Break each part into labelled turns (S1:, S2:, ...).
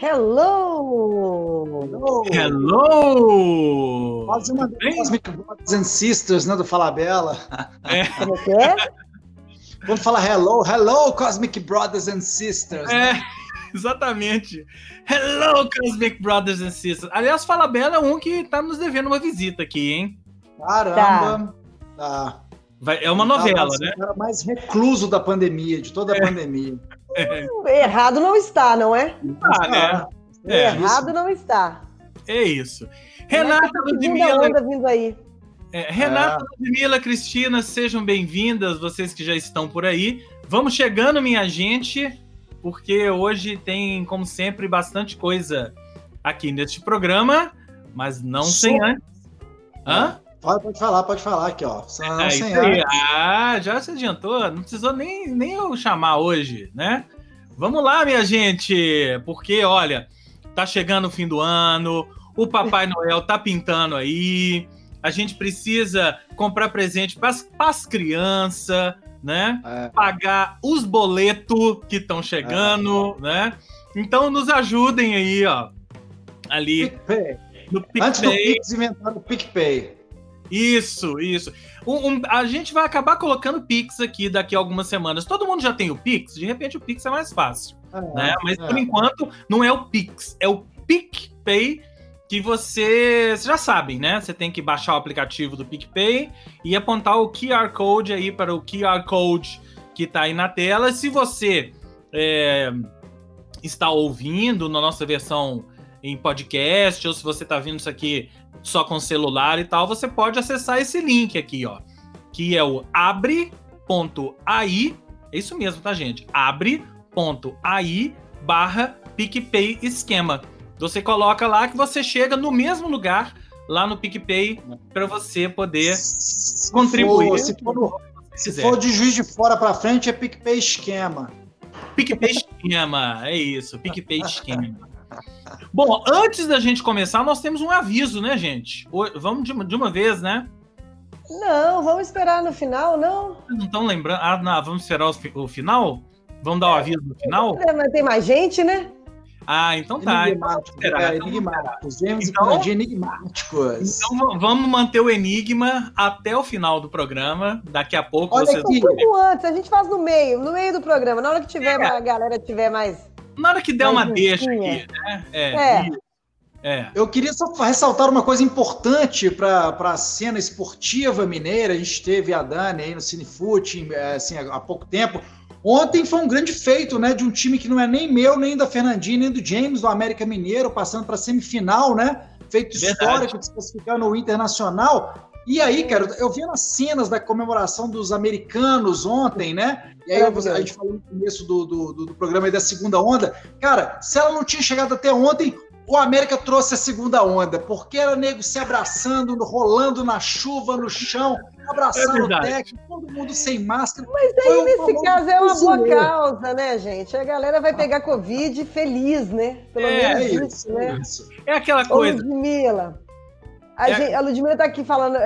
S1: Hello!
S2: Hello!
S1: Quase uma Cosmic Brothers and Sisters, né, do Falabella.
S3: Como que é?
S1: Vamos falar hello, Cosmic Brothers and Sisters. Né?
S2: Exatamente. Hello, Cosmic Brothers and Sisters. Aliás, Falabella é um que tá nos devendo uma visita aqui, hein?
S1: Caramba! Tá.
S2: É uma novela, né?
S1: O cara mais recluso da pandemia, de toda a pandemia.
S3: Errado não está, não é?
S2: Né?
S3: Errado não está.
S2: É isso. Renata,
S3: Ludmila vindo aí.
S2: Renata, Ludmila, Cristina, sejam bem-vindas, vocês que já estão por aí. Vamos chegando, minha gente, porque hoje tem, como sempre, bastante coisa aqui neste programa, mas não sem antes. Hã?
S1: Pode falar aqui, ó. Não sem
S2: antes. Já se adiantou, não precisou nem eu chamar hoje, né? Vamos lá, minha gente, porque, olha, tá chegando o fim do ano, o Papai Noel tá pintando aí, a gente precisa comprar presente para as crianças, né? Pagar os boletos que estão chegando, né? Então nos ajudem aí, ó. Ali
S1: PicPay.
S2: No PicPay.
S1: Antes do Pix inventaram o PicPay.
S2: Isso. A gente vai acabar colocando Pix aqui daqui a algumas semanas. Todo mundo já tem o Pix? De repente o Pix é mais fácil. Né? Mas por enquanto não é o Pix, é o PicPay, que vocês já sabem, né? Você tem que baixar o aplicativo do PicPay e apontar o QR Code aí para o QR Code que está aí na tela. Se você está ouvindo na nossa versão em podcast, ou se você está vendo isso aqui só com celular e tal, você pode acessar esse link aqui, ó, que é o abre.ai, é isso mesmo, tá, gente? abre.ai/PicPay esquema. Você coloca lá que você chega no mesmo lugar, lá no PicPay, para você poder contribuir.
S1: Se for de Juiz de Fora para frente, é PicPay esquema.
S2: PicPay esquema, é isso, PicPay esquema. Bom, antes da gente começar, nós temos um aviso, né, gente? Vamos de uma vez, né?
S3: Não, vamos esperar no final, não?
S2: Vocês não estão lembrando? Não, vamos esperar o final? Vamos dar o aviso no final?
S3: Mas tem mais gente, né?
S2: Então tá.
S1: Enigmáticos. James e Fernandinho enigmáticos.
S2: Então vamos manter o enigma até o final do programa. Daqui a pouco
S3: Olha,
S2: vocês...
S3: Um pouco antes, a gente faz no meio do programa. Na hora que tiver a galera tiver mais...
S2: Na hora que der uma deixa aqui, né?
S1: Eu queria só ressaltar uma coisa importante para a cena esportiva mineira. A gente teve a Dani aí no Cinefoot, assim, há pouco tempo. Ontem foi um grande feito, né, de um time que não é nem meu, nem da Fernandinha, nem do James, do América Mineiro, passando para a semifinal, né? Feito histórico, desclassificando o Internacional. E aí, cara, eu vi nas cenas da comemoração dos americanos ontem, né? E aí a gente falou no começo do programa aí da segunda onda. Cara, se ela não tinha chegado até ontem, o América trouxe a segunda onda, porque era nego se abraçando, rolando na chuva, no chão, abraçando o técnico, todo mundo sem máscara.
S3: Mas aí, nesse caso, é uma boa causa, né, gente? A galera vai pegar Covid feliz, né? Pelo menos isso, né?
S2: Isso. É aquela coisa.
S3: Ô, Ludmila, a Ludmila tá aqui falando,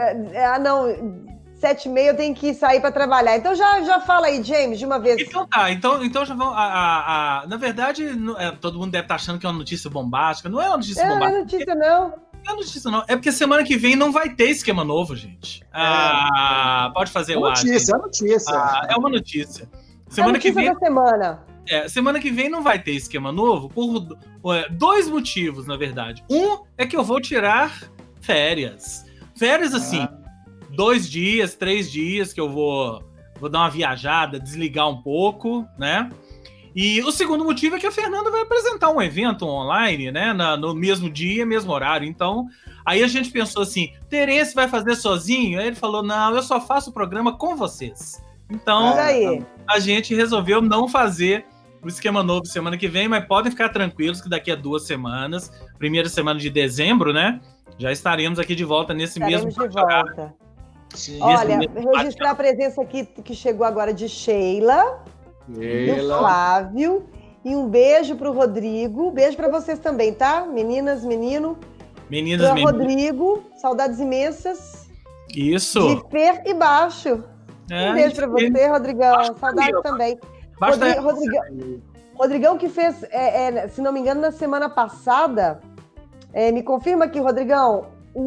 S3: 7h30 eu tenho que sair para trabalhar. Então já fala aí, James, de uma vez.
S2: Então tá, então já vão. Na verdade, todo mundo deve estar achando que é uma notícia bombástica. Não é uma notícia bombástica.
S3: Não é notícia, não.
S2: Não é notícia, não. É porque semana que vem não vai ter esquema novo, gente. Pode fazer o ato.
S1: É notícia.
S2: É uma notícia.
S3: Semana que vem. Da semana.
S2: Semana que vem não vai ter esquema novo por 2 motivos, na verdade. Um é que eu vou tirar férias. Férias, assim, 2 dias, 3 dias que eu vou dar uma viajada, desligar um pouco, né? E o segundo motivo é que a Fernanda vai apresentar um evento online, né? No mesmo dia, mesmo horário. Então, aí a gente pensou assim, Terence vai fazer sozinho? Aí ele falou, não, eu só faço o programa com vocês. Então, a gente resolveu não fazer o esquema novo semana que vem, mas podem ficar tranquilos que daqui a 2 semanas, primeira semana de dezembro, né? Já estaremos aqui de volta nesse mesmo
S3: horário. Olha, registrar a presença aqui que chegou agora de Sheila. Do Flávio, e um beijo pro Rodrigo, beijo para vocês também, tá? Meninas, menino. Rodrigo, saudades imensas.
S2: Isso.
S3: De Fer e Baixo. Um beijo para você, Rodrigão, saudades também. Rodrigão que fez, se não me engano, na semana passada, me confirma aqui, Rodrigão,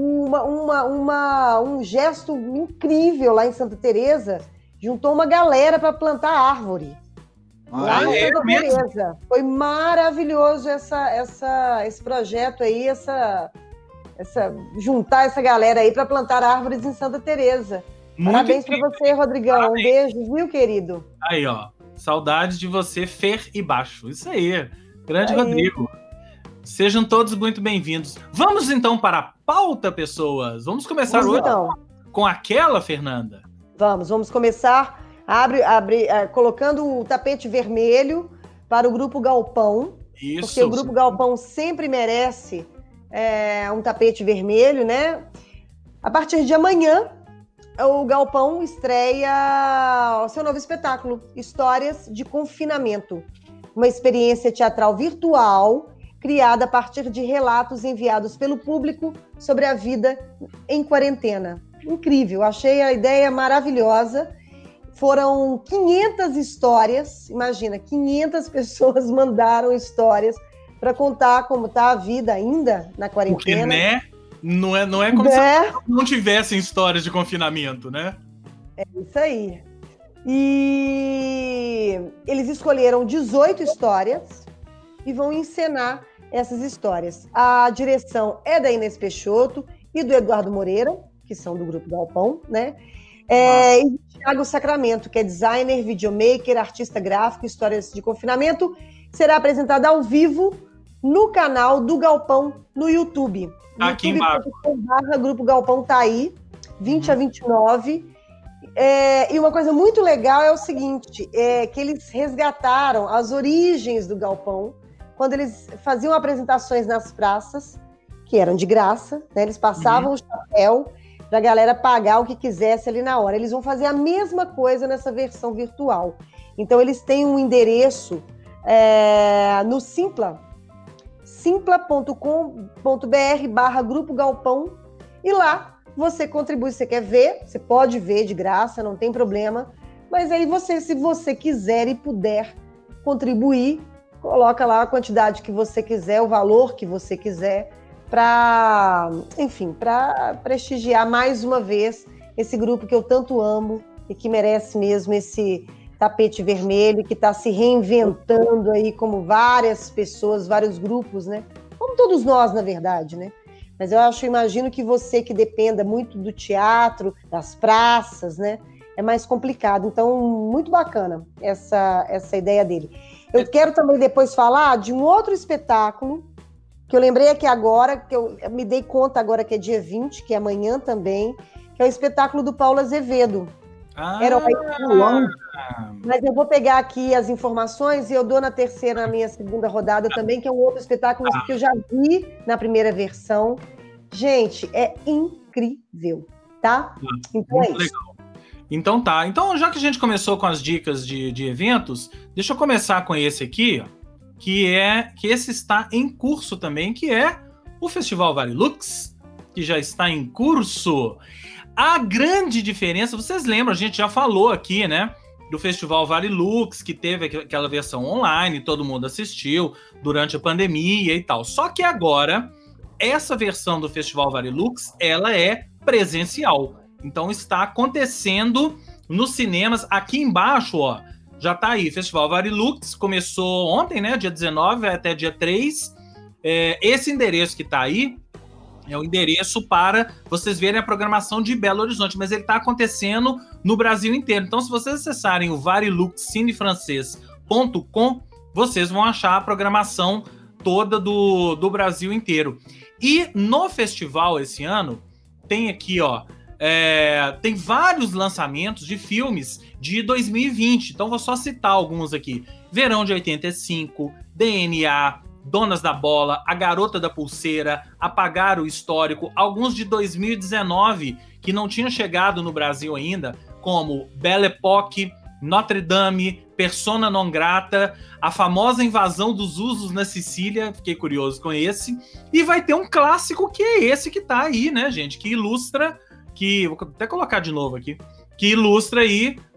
S3: um gesto incrível lá em Santa Teresa, juntou uma galera para plantar árvore. Lá em Santa Teresa. Foi maravilhoso esse projeto aí, juntar essa galera aí para plantar árvores em Santa Teresa. Parabéns para você, Rodrigão. Parabéns. Um beijo, viu, querido?
S2: Aí, ó. Saudades de você, Fer e Baixo. Isso aí. Grande Rodrigo. Sejam todos muito bem-vindos. Vamos, então, para a pauta, pessoas. Vamos começar hoje com aquela, Fernanda.
S3: Vamos começar colocando o tapete vermelho para o Grupo Galpão.
S2: Isso.
S3: Porque o Grupo Galpão sempre merece um tapete vermelho, né? A partir de amanhã, o Galpão estreia o seu novo espetáculo, Histórias de Confinamento. Uma experiência teatral virtual criada a partir de relatos enviados pelo público sobre a vida em quarentena. Incrível, achei a ideia maravilhosa. Foram 500 histórias, imagina, 500 pessoas mandaram histórias para contar como está a vida ainda na quarentena.
S2: Porque, né? Não é como se não tivessem histórias de confinamento, né?
S3: É isso aí. E eles escolheram 18 histórias e vão encenar essas histórias. A direção é da Inês Peixoto e do Eduardo Moreira, que são do Grupo Galpão, né? E do Thiago Sacramento, que é designer, videomaker, artista gráfico, Histórias de Confinamento, será apresentada ao vivo no canal do Galpão no YouTube.
S2: Aqui embaixo.
S3: Grupo Galpão tá aí, 20 a 29. E uma coisa muito legal é o seguinte, que eles resgataram as origens do Galpão, quando eles faziam apresentações nas praças, que eram de graça, né? Eles passavam o chapéu para a galera pagar o que quisesse ali na hora. Eles vão fazer a mesma coisa nessa versão virtual. Então, eles têm um endereço no Simpla, simpla.com.br/Grupo Galpão, e lá você contribui. Você quer ver, você pode ver de graça, não tem problema, mas aí se você quiser e puder contribuir, coloca lá a quantidade que você quiser, o valor que você quiser, para prestigiar mais uma vez esse grupo que eu tanto amo e que merece mesmo esse tapete vermelho, que está se reinventando aí, como várias pessoas, vários grupos, né? Como todos nós, na verdade, né? Mas imagino que você que dependa muito do teatro, das praças, né? É mais complicado. Então, muito bacana essa ideia dele. Eu quero também depois falar de um outro espetáculo, que eu lembrei aqui agora, que eu me dei conta agora que é dia 20, que é amanhã também, que é o espetáculo do Paulo Azevedo. Mas eu vou pegar aqui as informações e eu dou na minha segunda rodada também, que é um outro espetáculo que eu já vi na primeira versão. Gente, é incrível, tá? Então é isso.
S2: Legal. Então tá. Então, já que a gente começou com as dicas de eventos, deixa eu começar com esse aqui, ó, que esse está em curso também, que é o Festival Varilux, que já está em curso. A grande diferença, vocês lembram, a gente já falou aqui, né, do Festival Varilux, que teve aquela versão online, todo mundo assistiu durante a pandemia e tal. Só que agora, essa versão do Festival Varilux, ela é presencial. Então está acontecendo nos cinemas. Aqui embaixo, ó, já tá aí, Festival Varilux, começou ontem, né, dia 19 até dia 3. Esse endereço que tá aí é o endereço para vocês verem a programação de Belo Horizonte, mas ele está acontecendo no Brasil inteiro. Então, se vocês acessarem o variluxcinefrancês.com, vocês vão achar a programação toda do Brasil inteiro. E no festival esse ano, tem aqui, ó, tem vários lançamentos de filmes de 2020. Então, vou só citar alguns aqui. Verão de 85, DNA, Donas da Bola, A Garota da Pulseira, Apagar o Histórico, alguns de 2019 que não tinham chegado no Brasil ainda, como Belle Époque, Notre Dame, Persona Non Grata, a famosa Invasão dos Usos na Sicília, fiquei curioso com esse, e vai ter um clássico que é esse que tá aí, né, gente, que ilustra, vou até colocar de novo aqui, que ilustra aí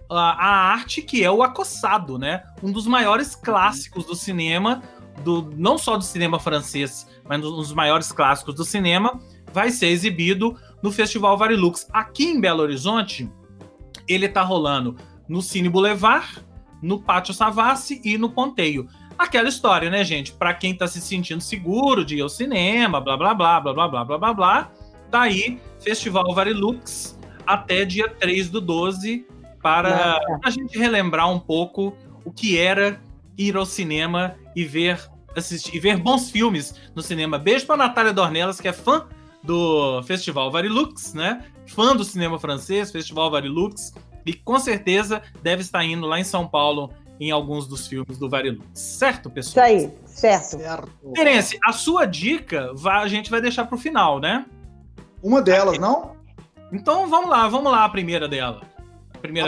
S2: a arte que é o Acossado, né? Um dos maiores clássicos do cinema, não só do cinema francês, mas um dos maiores clássicos do cinema, vai ser exibido no Festival Varilux. Aqui em Belo Horizonte, ele tá rolando no Cine Boulevard, no Pátio Savassi e no Ponteio. Aquela história, né, gente? Para quem tá se sentindo seguro de ir ao cinema, blá, blá, blá, blá, blá, blá, blá, blá, blá, tá aí, Festival Varilux, até dia 3/12, para a gente relembrar um pouco o que era ir ao cinema e ver bons filmes no cinema. Beijo para Natália Dornelas, que é fã do Festival Varilux, né? Fã do cinema francês, Festival Varilux, e com certeza deve estar indo lá em São Paulo em alguns dos filmes do Varilux. Certo, pessoal?
S3: Isso aí, certo.
S2: Terence, a sua dica a gente vai deixar para o final, né?
S1: Uma delas, não?
S2: Então vamos lá, a primeira dela. A primeira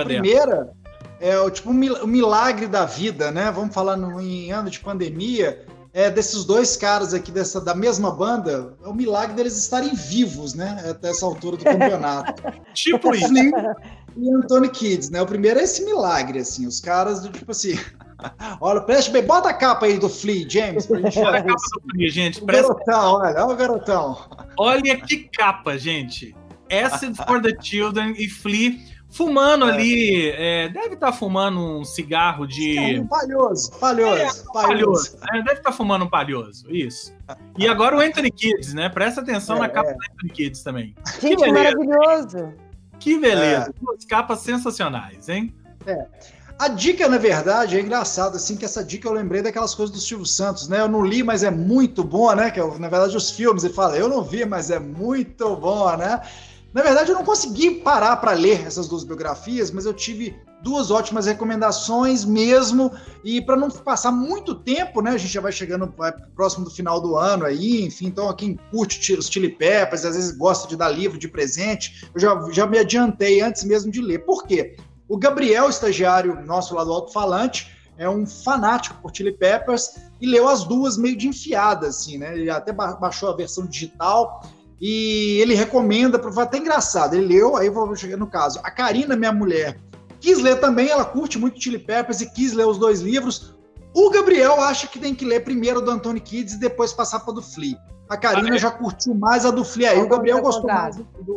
S1: é o milagre da vida, né? Vamos falar em ano de pandemia, desses dois caras aqui da mesma banda, é o milagre deles estarem vivos, né? Até essa altura do campeonato.
S2: Tipo isso.
S1: Flea e Anthony Kiedis, né? O primeiro é esse milagre, assim, os caras do tipo assim... Olha, preste bem, bota a capa aí do Flea, James, pra gente ver.
S2: A capa do Flea, gente.
S1: Garotão, olha o garotão.
S2: Olha que capa, gente. Acid for the Children e Flea fumando ali, deve estar fumando um cigarro de...
S1: Palhoso.
S2: Deve estar fumando um palhoso, isso. E agora o Anthony Kiedis, né? Presta atenção na capa do Anthony Kiedis também.
S3: Gente, é maravilhoso.
S2: Que beleza. Duas capas sensacionais, hein?
S1: A dica, na verdade, é engraçado, assim, que essa dica eu lembrei daquelas coisas do Silvio Santos, né? Eu não li, mas é muito bom, né? Que na verdade, os filmes, ele fala, eu não vi, mas é muito bom, né? Na verdade, eu não consegui parar para ler essas duas biografias, mas eu tive duas ótimas recomendações mesmo, e para não passar muito tempo, né? A gente já vai chegando próximo do final do ano aí, enfim, então quem curte os Chili Peppers, às vezes gosta de dar livro de presente, eu já me adiantei antes mesmo de ler. Por quê? O Gabriel, estagiário nosso lá do Alto-Falante, é um fanático por Chili Peppers e leu as duas meio de enfiada, assim, né? Ele até baixou a versão digital e ele recomenda, foi até engraçado, ele leu, aí vou chegar no caso. A Karina, minha mulher, quis ler também, ela curte muito Chili Peppers e quis ler os dois livros. O Gabriel acha que tem que ler primeiro do Anthony Kiedis e depois passar para do Flea. A Karina já curtiu mais a do Flea aí. O Gabriel gostou mais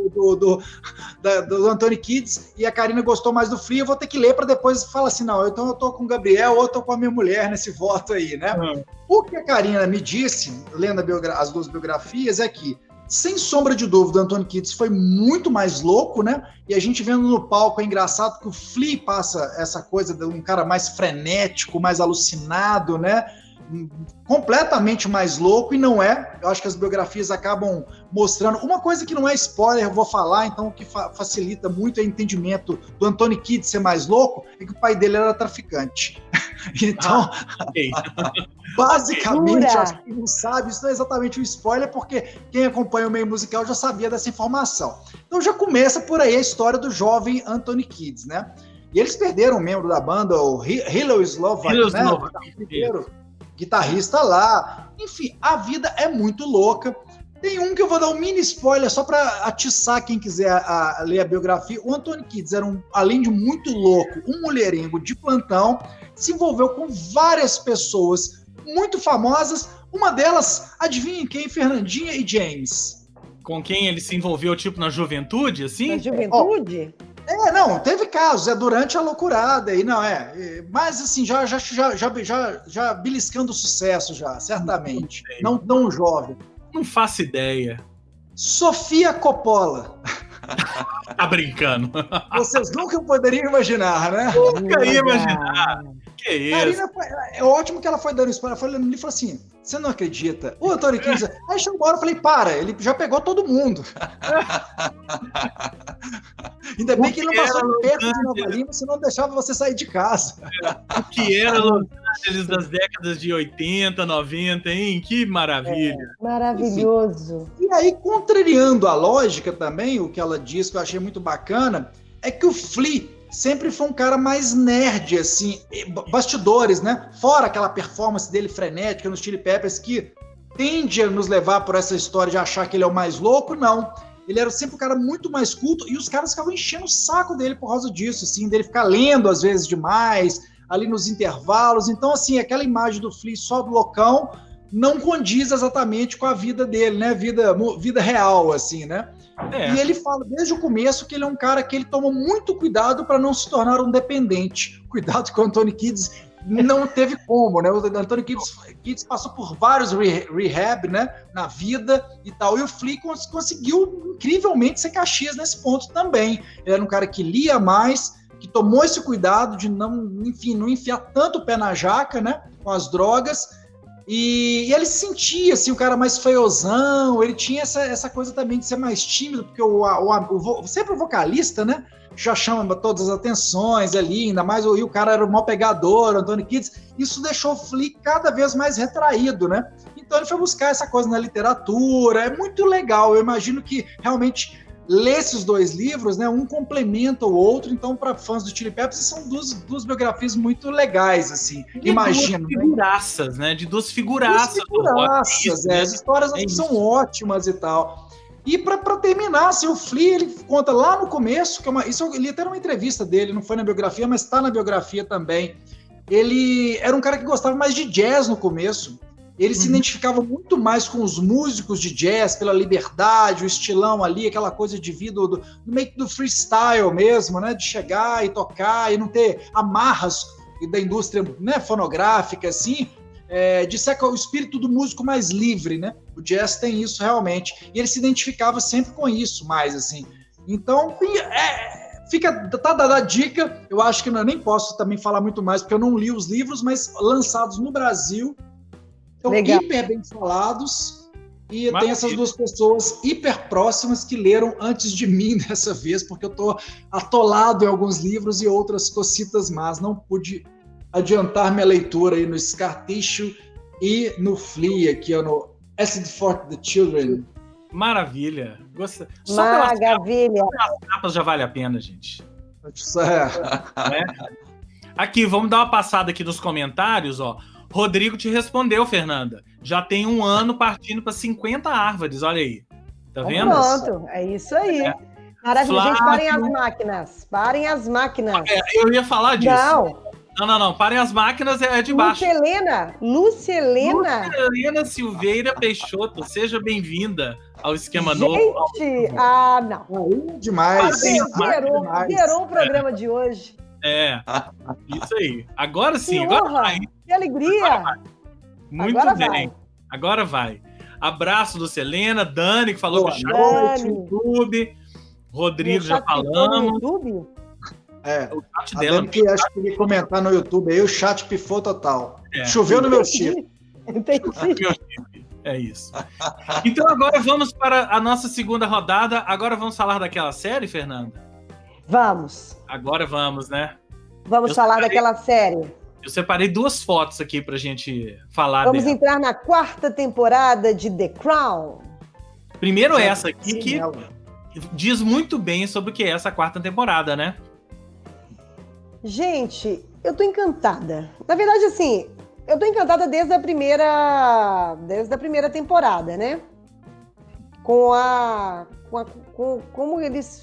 S1: do Anthony Kiedis e a Karina gostou mais do Flea. Eu vou ter que ler para depois falar assim, não, então eu tô com o Gabriel ou eu tô com a minha mulher nesse voto aí, né? O que a Karina me disse, lendo as duas biografias, é que, sem sombra de dúvida, o Anthony Kiedis foi muito mais louco, né? E a gente vendo no palco, é engraçado que o Flea passa essa coisa de um cara mais frenético, mais alucinado, né? Completamente mais louco, e não é. Eu acho que as biografias acabam mostrando uma coisa que não é spoiler, eu vou falar, então o que facilita muito o entendimento do Anthony Kiedis ser mais louco é que o pai dele era traficante. Então, basicamente, acho que quem não sabe, isso não é exatamente um spoiler, porque quem acompanha o meio musical já sabia dessa informação. Então já começa por aí a história do jovem Anthony Kiedis, né? E eles perderam um membro da banda, o Hillel Slovak, né? Guitarrista lá. Enfim, a vida é muito louca. Tem um que eu vou dar um mini spoiler só para atiçar quem quiser ler a biografia. O Anthony Kiedis era, além de muito louco, um mulherengo de plantão, se envolveu com várias pessoas muito famosas. Uma delas, adivinha quem? Fernandinha e James.
S2: Com quem ele se envolveu, tipo, na juventude, assim?
S3: Na juventude?
S1: Não, teve casos, durante a loucurada, e não, mas assim, já beliscando sucesso já, certamente, não tão jovem.
S2: Não faço ideia.
S1: Sofia Coppola.
S2: Tá brincando.
S1: Vocês nunca poderiam imaginar, né?
S2: Nunca ia imaginar. Que isso?
S1: Karina, é ótimo que ela foi dando spoiler, ela falou assim, você não acredita? O Anthony Kiedis, aí chegou uma hora, eu falei, para, ele já pegou todo mundo. Ainda bem que ele não passou perto de Nova Lima, senão deixava você sair de casa.
S2: O que era Los Angeles das décadas de 80, 90, hein? Que maravilha.
S3: Maravilhoso.
S1: Enfim. E aí, contrariando a lógica também, o que ela disse que eu achei muito bacana, é que o Flea sempre foi um cara mais nerd, assim, bastidores, né? Fora aquela performance dele frenética nos Chili Peppers, que tende a nos levar por essa história de achar que ele é o mais louco, não. ele era sempre um cara muito mais culto, e os caras ficavam enchendo o saco dele por causa disso, assim, dele ficar lendo às vezes demais, ali nos intervalos. Então, assim, aquela imagem do Flea só do loucão não condiz exatamente com a vida dele, né? Vida real, assim, né? E ele fala desde o começo que ele é um cara que ele toma muito cuidado para não se tornar um dependente. Cuidado que o Anthony Kiedis não teve como, né? O Anthony Kiedis passou por vários rehab, né? Na vida e tal. E o Flea conseguiu incrivelmente ser Caxias nesse ponto também. Ele era um cara que lia mais, que tomou esse cuidado de não enfiar tanto o pé na jaca, né? Com as drogas. E ele se sentia assim, um cara mais feiozão, ele tinha essa coisa também de ser mais tímido, porque sempre o vocalista, né, já chama todas as atenções ali, ainda mais o cara era o maior pegador, o Anthony Kiedis, isso deixou o Flea cada vez mais retraído, né? Então ele foi buscar essa coisa na literatura, é muito legal, eu imagino que realmente ler esses dois livros, né, um complementa o outro, então para fãs do Chili Peppers são duas biografias muito legais, assim, imagino.
S2: De duas figuraças, né? De duas figuraças.
S1: As histórias são ótimas e tal. E para terminar, assim, o Flea, ele conta lá no começo, isso eu li até numa entrevista dele, não foi na biografia, mas está na biografia também. Ele era um cara que gostava mais de jazz no começo. Ele se identificava muito mais com os músicos de jazz, pela liberdade, o estilão ali, aquela coisa de vida meio que do freestyle mesmo, né? De chegar e tocar e não ter amarras da indústria, né, fonográfica, assim, de ser o espírito do músico mais livre, né? O jazz tem isso realmente. E ele se identificava sempre com isso mais, assim. Então, tá dada a dica. Eu acho que eu nem posso também falar muito mais, porque eu não li os livros, mas lançados no Brasil, estão hiper bem falados, e tem essas duas pessoas hiper próximas que leram antes de mim dessa vez, porque eu estou atolado em alguns livros e outras cositas más. Não pude adiantar minha leitura aí no Scar Tissue e no Flea, aqui no Acid for the Children.
S2: Maravilha!
S3: Maravilha!
S2: As capas já vale a pena, gente. Aqui, vamos dar uma passada aqui nos comentários, ó. Rodrigo te respondeu, Fernanda. Já tem 1 ano partindo para 50 árvores, olha aí. Tá vendo?
S3: Pronto, é isso aí. Maravilha, gente, parem as máquinas. Parem as máquinas.
S2: Eu ia falar disso.
S3: Não,
S2: parem as máquinas, é de baixo.
S3: Lúcia Helena
S2: Silveira Peixoto, seja bem-vinda ao Esquema
S3: Novo. Gente,
S1: não. Demais.
S3: Zerou o programa de hoje.
S2: Isso aí. Agora sim.
S3: Que honra, vai. Que alegria.
S2: Muito agora bem. Agora vai. Abraço do Selena, Dani, que falou com o chat no YouTube. Rodrigo, já falamos.
S3: YouTube?
S1: O chat dela. Dani que acho que ia comentar no YouTube aí, o chat pifou total. Choveu no meu chip.
S3: Entendi.
S2: É isso. Então agora vamos para a nossa segunda rodada. Agora vamos falar daquela série, Fernanda?
S3: Vamos.
S2: Agora vamos, né?
S3: Vamos falar daquela série.
S2: Eu separei 2 fotos aqui pra gente falar
S3: Vamos entrar na 4ª temporada de The Crown.
S2: Primeiro essa aqui, que diz muito bem sobre o que é essa 4ª temporada, né?
S3: Gente, eu tô encantada. Na verdade, assim, eu tô encantada desde a primeira temporada, né? Como eles...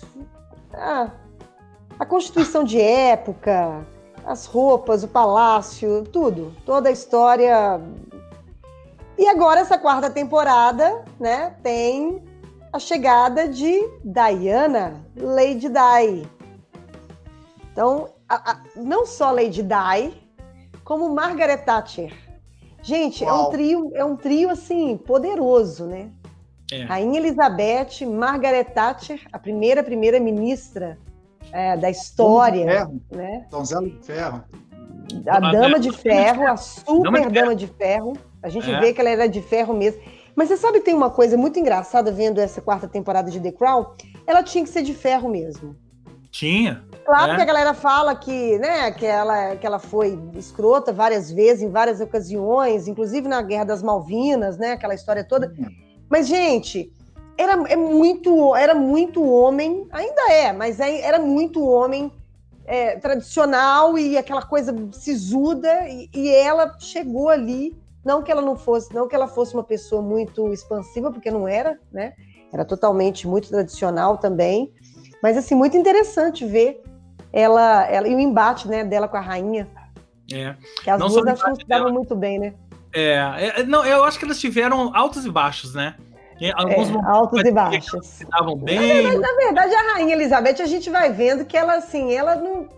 S3: a constituição de época, as roupas, o palácio, tudo, toda a história. E agora essa 4ª temporada, né, tem a chegada de Diana, Lady Di. Então, não só Lady Di, como Margaret Thatcher. Gente, é um trio assim poderoso, né? Rainha Elizabeth, Margaret Thatcher, a primeira ministra da história, né?
S1: Donzela de Ferro.
S3: A Dama de Ferro, a super Dama de Ferro. A gente vê que ela era de ferro mesmo. Mas você sabe que tem uma coisa muito engraçada vendo essa 4ª temporada de The Crown? Ela tinha que ser de ferro mesmo.
S2: Tinha.
S3: Claro que a galera fala que, né, que ela foi escrota várias vezes, em várias ocasiões, inclusive na Guerra das Malvinas, né? Aquela história toda. Mas, gente... Era muito homem, ainda mas era muito homem tradicional e aquela coisa sisuda, e ela chegou ali, não que ela fosse uma pessoa muito expansiva, porque não era, né? era totalmente muito tradicional também, mas assim, muito interessante ver ela e o embate, né, dela com a rainha. Que as duas acho que não se davam muito bem, né?
S2: Não, eu acho que elas tiveram altos e baixos, né?
S3: Alguns altos e baixos.
S2: Se davam bem.
S3: Na verdade, a rainha Elizabeth, a gente vai vendo que ela, assim, ela não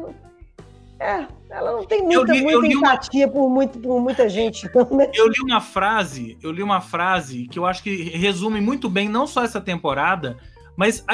S3: tem muita empatia por muita gente, não, né?
S2: Eu li uma frase que eu acho que resume muito bem não só essa temporada, mas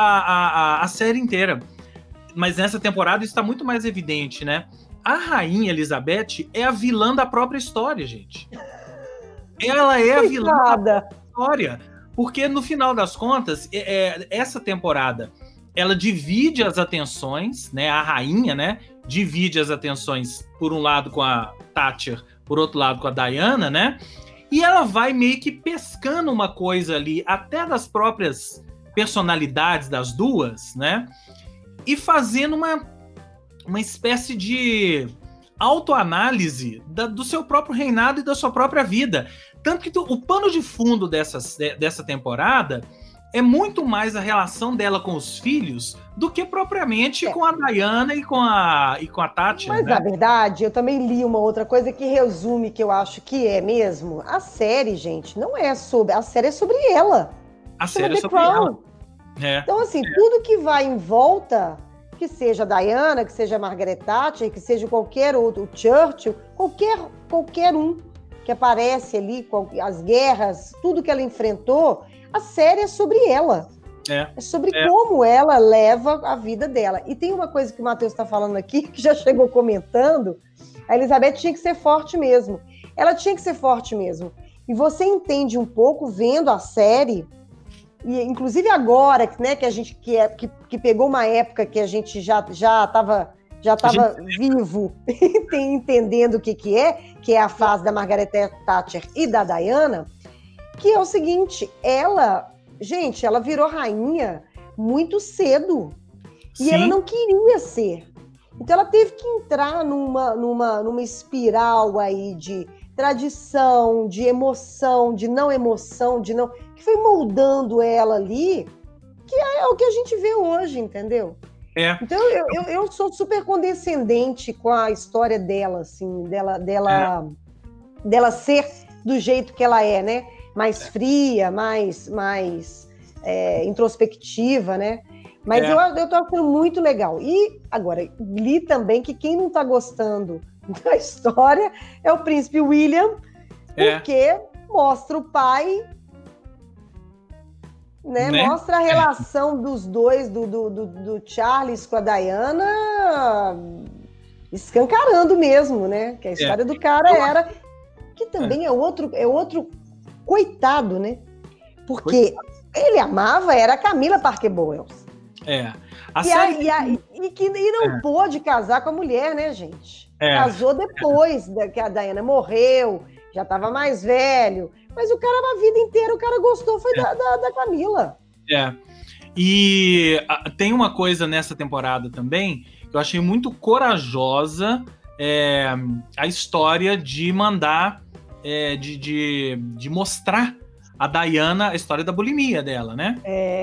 S2: a série inteira. Mas nessa temporada isso está muito mais evidente, né? A rainha Elizabeth é a vilã da própria história, gente. Ela é a vilã da própria história. Porque, no final das contas, essa temporada, ela divide as atenções, né? A rainha, né? Divide as atenções, por um lado, com a Thatcher, por outro lado, com a Diana, né? E ela vai meio que pescando uma coisa ali, até das próprias personalidades das duas, né? E fazendo uma espécie de autoanálise do seu próprio reinado e da sua própria vida. Tanto que o pano de fundo dessa temporada é muito mais a relação dela com os filhos do que propriamente com a Diana e com a Thatcher.
S3: Mas, na verdade, eu também li uma outra coisa que resume, que eu acho que é mesmo. A série, gente, não é sobre... A série é sobre ela.
S2: A série é sobre ela.
S3: Então, assim, tudo que vai em volta, que seja a Diana, que seja a Margaret Thatcher, que seja qualquer outro, o Churchill, qualquer um que aparece ali, as guerras, tudo que ela enfrentou, a série é sobre ela. É sobre como ela leva a vida dela. E tem uma coisa que o Matheus está falando aqui, que já chegou comentando, a Elizabeth tinha que ser forte mesmo. Ela tinha que ser forte mesmo. E você entende um pouco vendo a série, e inclusive agora, né, que a gente que pegou uma época que a gente já estava vivo, entendendo o que é a fase da Margaret Thatcher e da Diana, que é o seguinte, ela virou rainha muito cedo. E ela não queria ser. Então ela teve que entrar numa espiral aí de tradição, de emoção, que foi moldando ela ali, que é o que a gente vê hoje, entendeu? Então eu sou super condescendente com a história dela, assim, dela ser do jeito que ela é, né? Mais fria, mais introspectiva, né? Mas eu tô achando muito legal. E agora, li também que quem não tá gostando da história é o príncipe William, porque mostra o pai, né? Mostra a relação dos dois, do Charles com a Diana, escancarando mesmo, né? Que a história do cara era... Que também é outro coitado, né? Porque ele amava, era a Camila Parker Bowles. E não pôde casar com a mulher, né, gente? Casou depois que a Diana morreu, já estava mais velho. Mas o cara, a vida inteira, o cara gostou, foi da Camila.
S2: E tem uma coisa nessa temporada também, que eu achei muito corajosa, a história de mandar, de mostrar a Diana, a história da bulimia dela, né?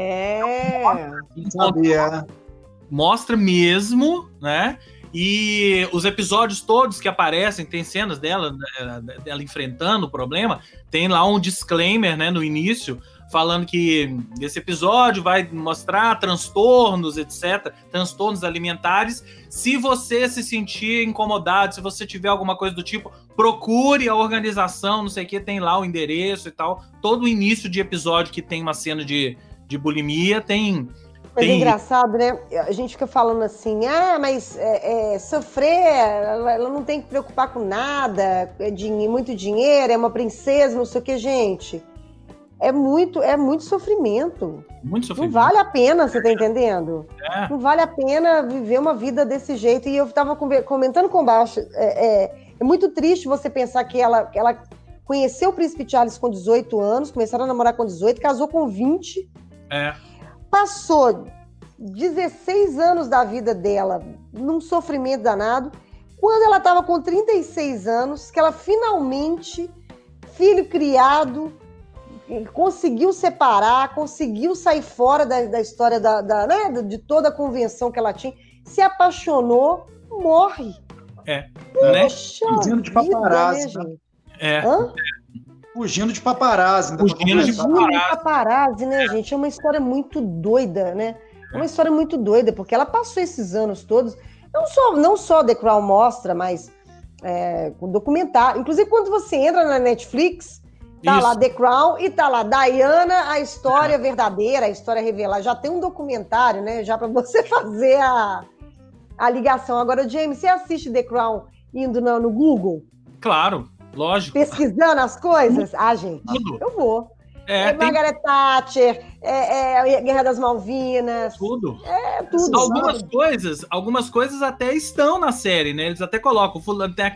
S2: Mostra mesmo, né? E os episódios todos que aparecem, tem cenas dela enfrentando o problema, tem lá um disclaimer, né, no início, falando que esse episódio vai mostrar transtornos, etc., transtornos alimentares. Se você se sentir incomodado, se você tiver alguma coisa do tipo, procure a organização, não sei o que, tem lá o endereço e tal. Todo o início de episódio que tem uma cena de bulimia, tem...
S3: Mas é engraçado, né? A gente fica falando assim, mas sofrer, ela não tem que preocupar com nada, muito dinheiro, é uma princesa, não sei o que, gente. É muito sofrimento. Muito sofrimento. Não vale a pena, você tá entendendo? Não vale a pena viver uma vida desse jeito. E eu tava comentando com baixo, é muito triste você pensar que ela conheceu o príncipe Charles com 18 anos, começaram a namorar com 18, casou com 20. Passou 16 anos da vida dela num sofrimento danado. Quando ela estava com 36 anos, que ela finalmente, filho criado, conseguiu separar, conseguiu sair fora da história né, de toda a convenção que ela tinha, se apaixonou, morre.
S1: Poxa, fugindo de paparazzi, né? Fugindo de paparazzi.
S3: Fugindo de paparazzi, né, gente? É uma história muito doida, né? É uma história muito doida, porque ela passou esses anos todos, não só The Crown mostra, mas com documentário. Inclusive, quando você entra na Netflix, tá lá The Crown e tá lá Diana, a história verdadeira, a história revelada. Já tem um documentário, né? Já para você fazer a ligação. Agora, James, você assiste The Crown indo no Google?
S2: Claro, lógico.
S3: Pesquisando as coisas? Gente, eu vou. Margaret Thatcher, Guerra das Malvinas.
S2: Tudo.
S3: Tudo.
S2: Algumas coisas até estão na série, né? Eles até colocam. Tem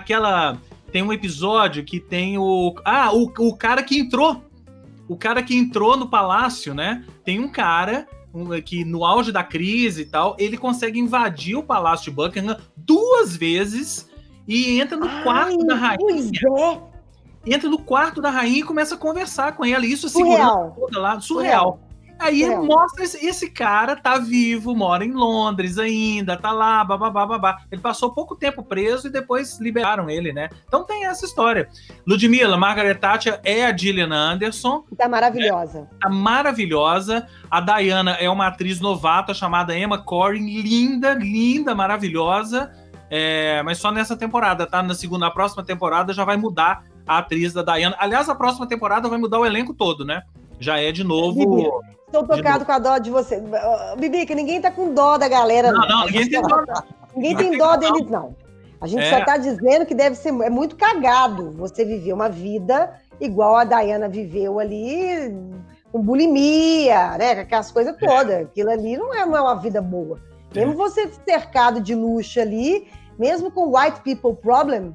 S2: tem um episódio que tem o cara que entrou. O cara que entrou no palácio, né? Tem um cara que no auge da crise e tal, ele consegue invadir o palácio de Buckingham 2 vezes e entra no quarto da rainha. Entra no quarto da rainha e começa a conversar com ela. Isso segurando toda lá. Surreal. Aí ele mostra esse cara tá vivo, mora em Londres ainda, tá lá, babá. Ele passou pouco tempo preso e depois liberaram ele, né? Então tem essa história. Ludmilla, Margaret Thatcher é a Gillian Anderson.
S3: Tá maravilhosa.
S2: Tá maravilhosa. A Diana é uma atriz novata chamada Emma Corrin. Linda, maravilhosa. Mas só nessa temporada, tá? Na próxima temporada já vai mudar a atriz da Diana. Aliás, a próxima temporada vai mudar o elenco todo, né? Já é de novo...
S3: Bibi, estou tocado com a dó de você. Bibi, que ninguém tá com dó da galera.
S2: Não, ninguém tem dó.
S3: Ninguém tem dó deles, não. A gente só tá dizendo que deve ser... É muito cagado você viver uma vida igual a Diana viveu ali, com bulimia, né? Com aquelas coisas todas. Aquilo ali não é uma vida boa. Mesmo você cercado de luxo ali, mesmo com white people problem,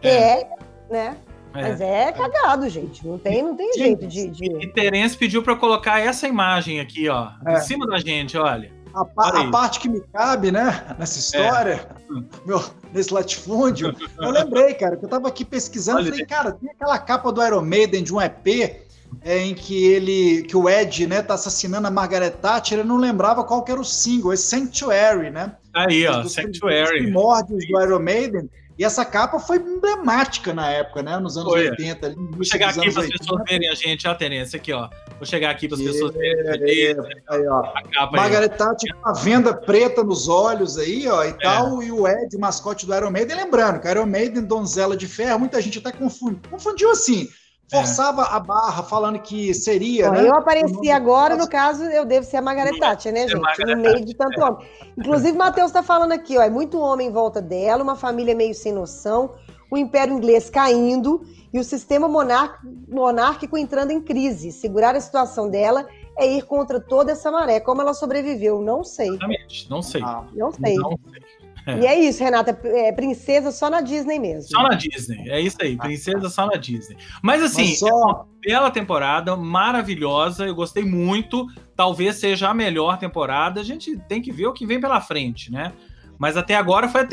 S3: né? Mas é cagado, gente. Não tem jeito de...
S2: E Terence pediu para colocar essa imagem aqui, ó, em cima da gente, olha.
S1: A parte que me cabe, né, nessa história, nesse latifúndio, eu lembrei, cara, que eu tava aqui pesquisando, falei, cara, tem aquela capa do Iron Maiden de um EP em que o Ed, né, tá assassinando a Margaret Thatcher, eu não lembrava qual que era o single, é Sanctuary, né?
S2: Aí, ó, Sanctuary.
S1: Os primórdios do Iron Maiden. E essa capa foi emblemática na época, né? Nos anos 80. Ali,
S2: vou chegar aqui para as pessoas verem a gente, ó, Terence, aqui, ó. Vou chegar aqui para as pessoas verem.
S1: Aí, ó. A capa Margaret Thatcher com uma venda preta nos olhos aí, ó, e tal. E o Ed, o mascote do Iron Maiden. Lembrando que Iron Maiden, donzela de ferro, muita gente até confundiu assim. Forçava a barra, falando que seria, né?
S3: Eu apareci agora, no caso, eu devo ser a Margaret Thatcher, né, gente? No meio de tanto homem. Inclusive, o Matheus tá falando aqui, ó, é muito homem em volta dela, uma família meio sem noção, o Império Inglês caindo e o sistema monárquico entrando em crise. Segurar a situação dela é ir contra toda essa maré. Como ela sobreviveu? Não sei.
S2: Exatamente, não sei.
S3: Não sei. E é isso, Renata, princesa só na Disney mesmo.
S2: Só na Disney, é isso aí, princesa só na Disney. Mas assim, é uma bela temporada, maravilhosa, eu gostei muito, talvez seja a melhor temporada, a gente tem que ver o que vem pela frente, né? Mas até agora foi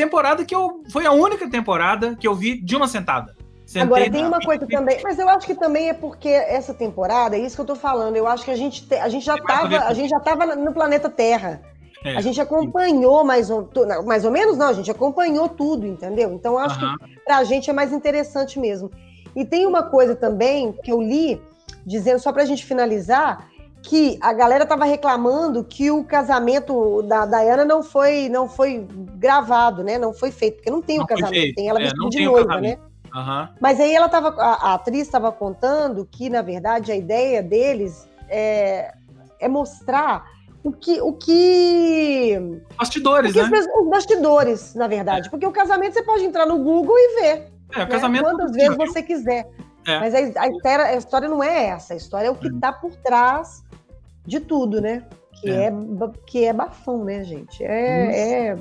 S2: a única temporada que eu vi de uma sentada.
S3: Agora, tem uma coisa também, mas eu acho que também é porque essa temporada, é isso que eu tô falando, eu acho que a gente já tava no planeta Terra. A gente acompanhou mais ou menos, não, a gente acompanhou tudo, entendeu? Então, acho que pra gente é mais interessante mesmo. E tem uma coisa também que eu li, dizendo, só pra gente finalizar, que a galera tava reclamando que o casamento da Diana não foi gravado, né? Não foi feito, porque não tem o casamento, tem ela vestida de noiva, né? Mas aí a atriz estava contando que, na verdade, a ideia deles é mostrar o que...
S2: Bastidores, né?
S3: Os bastidores, na verdade. Porque o casamento você pode entrar no Google e ver.
S2: O casamento
S3: quantas vezes você quiser. Mas a história não é essa. A história é o que está por trás de tudo, né? Que é bafão, né, gente? É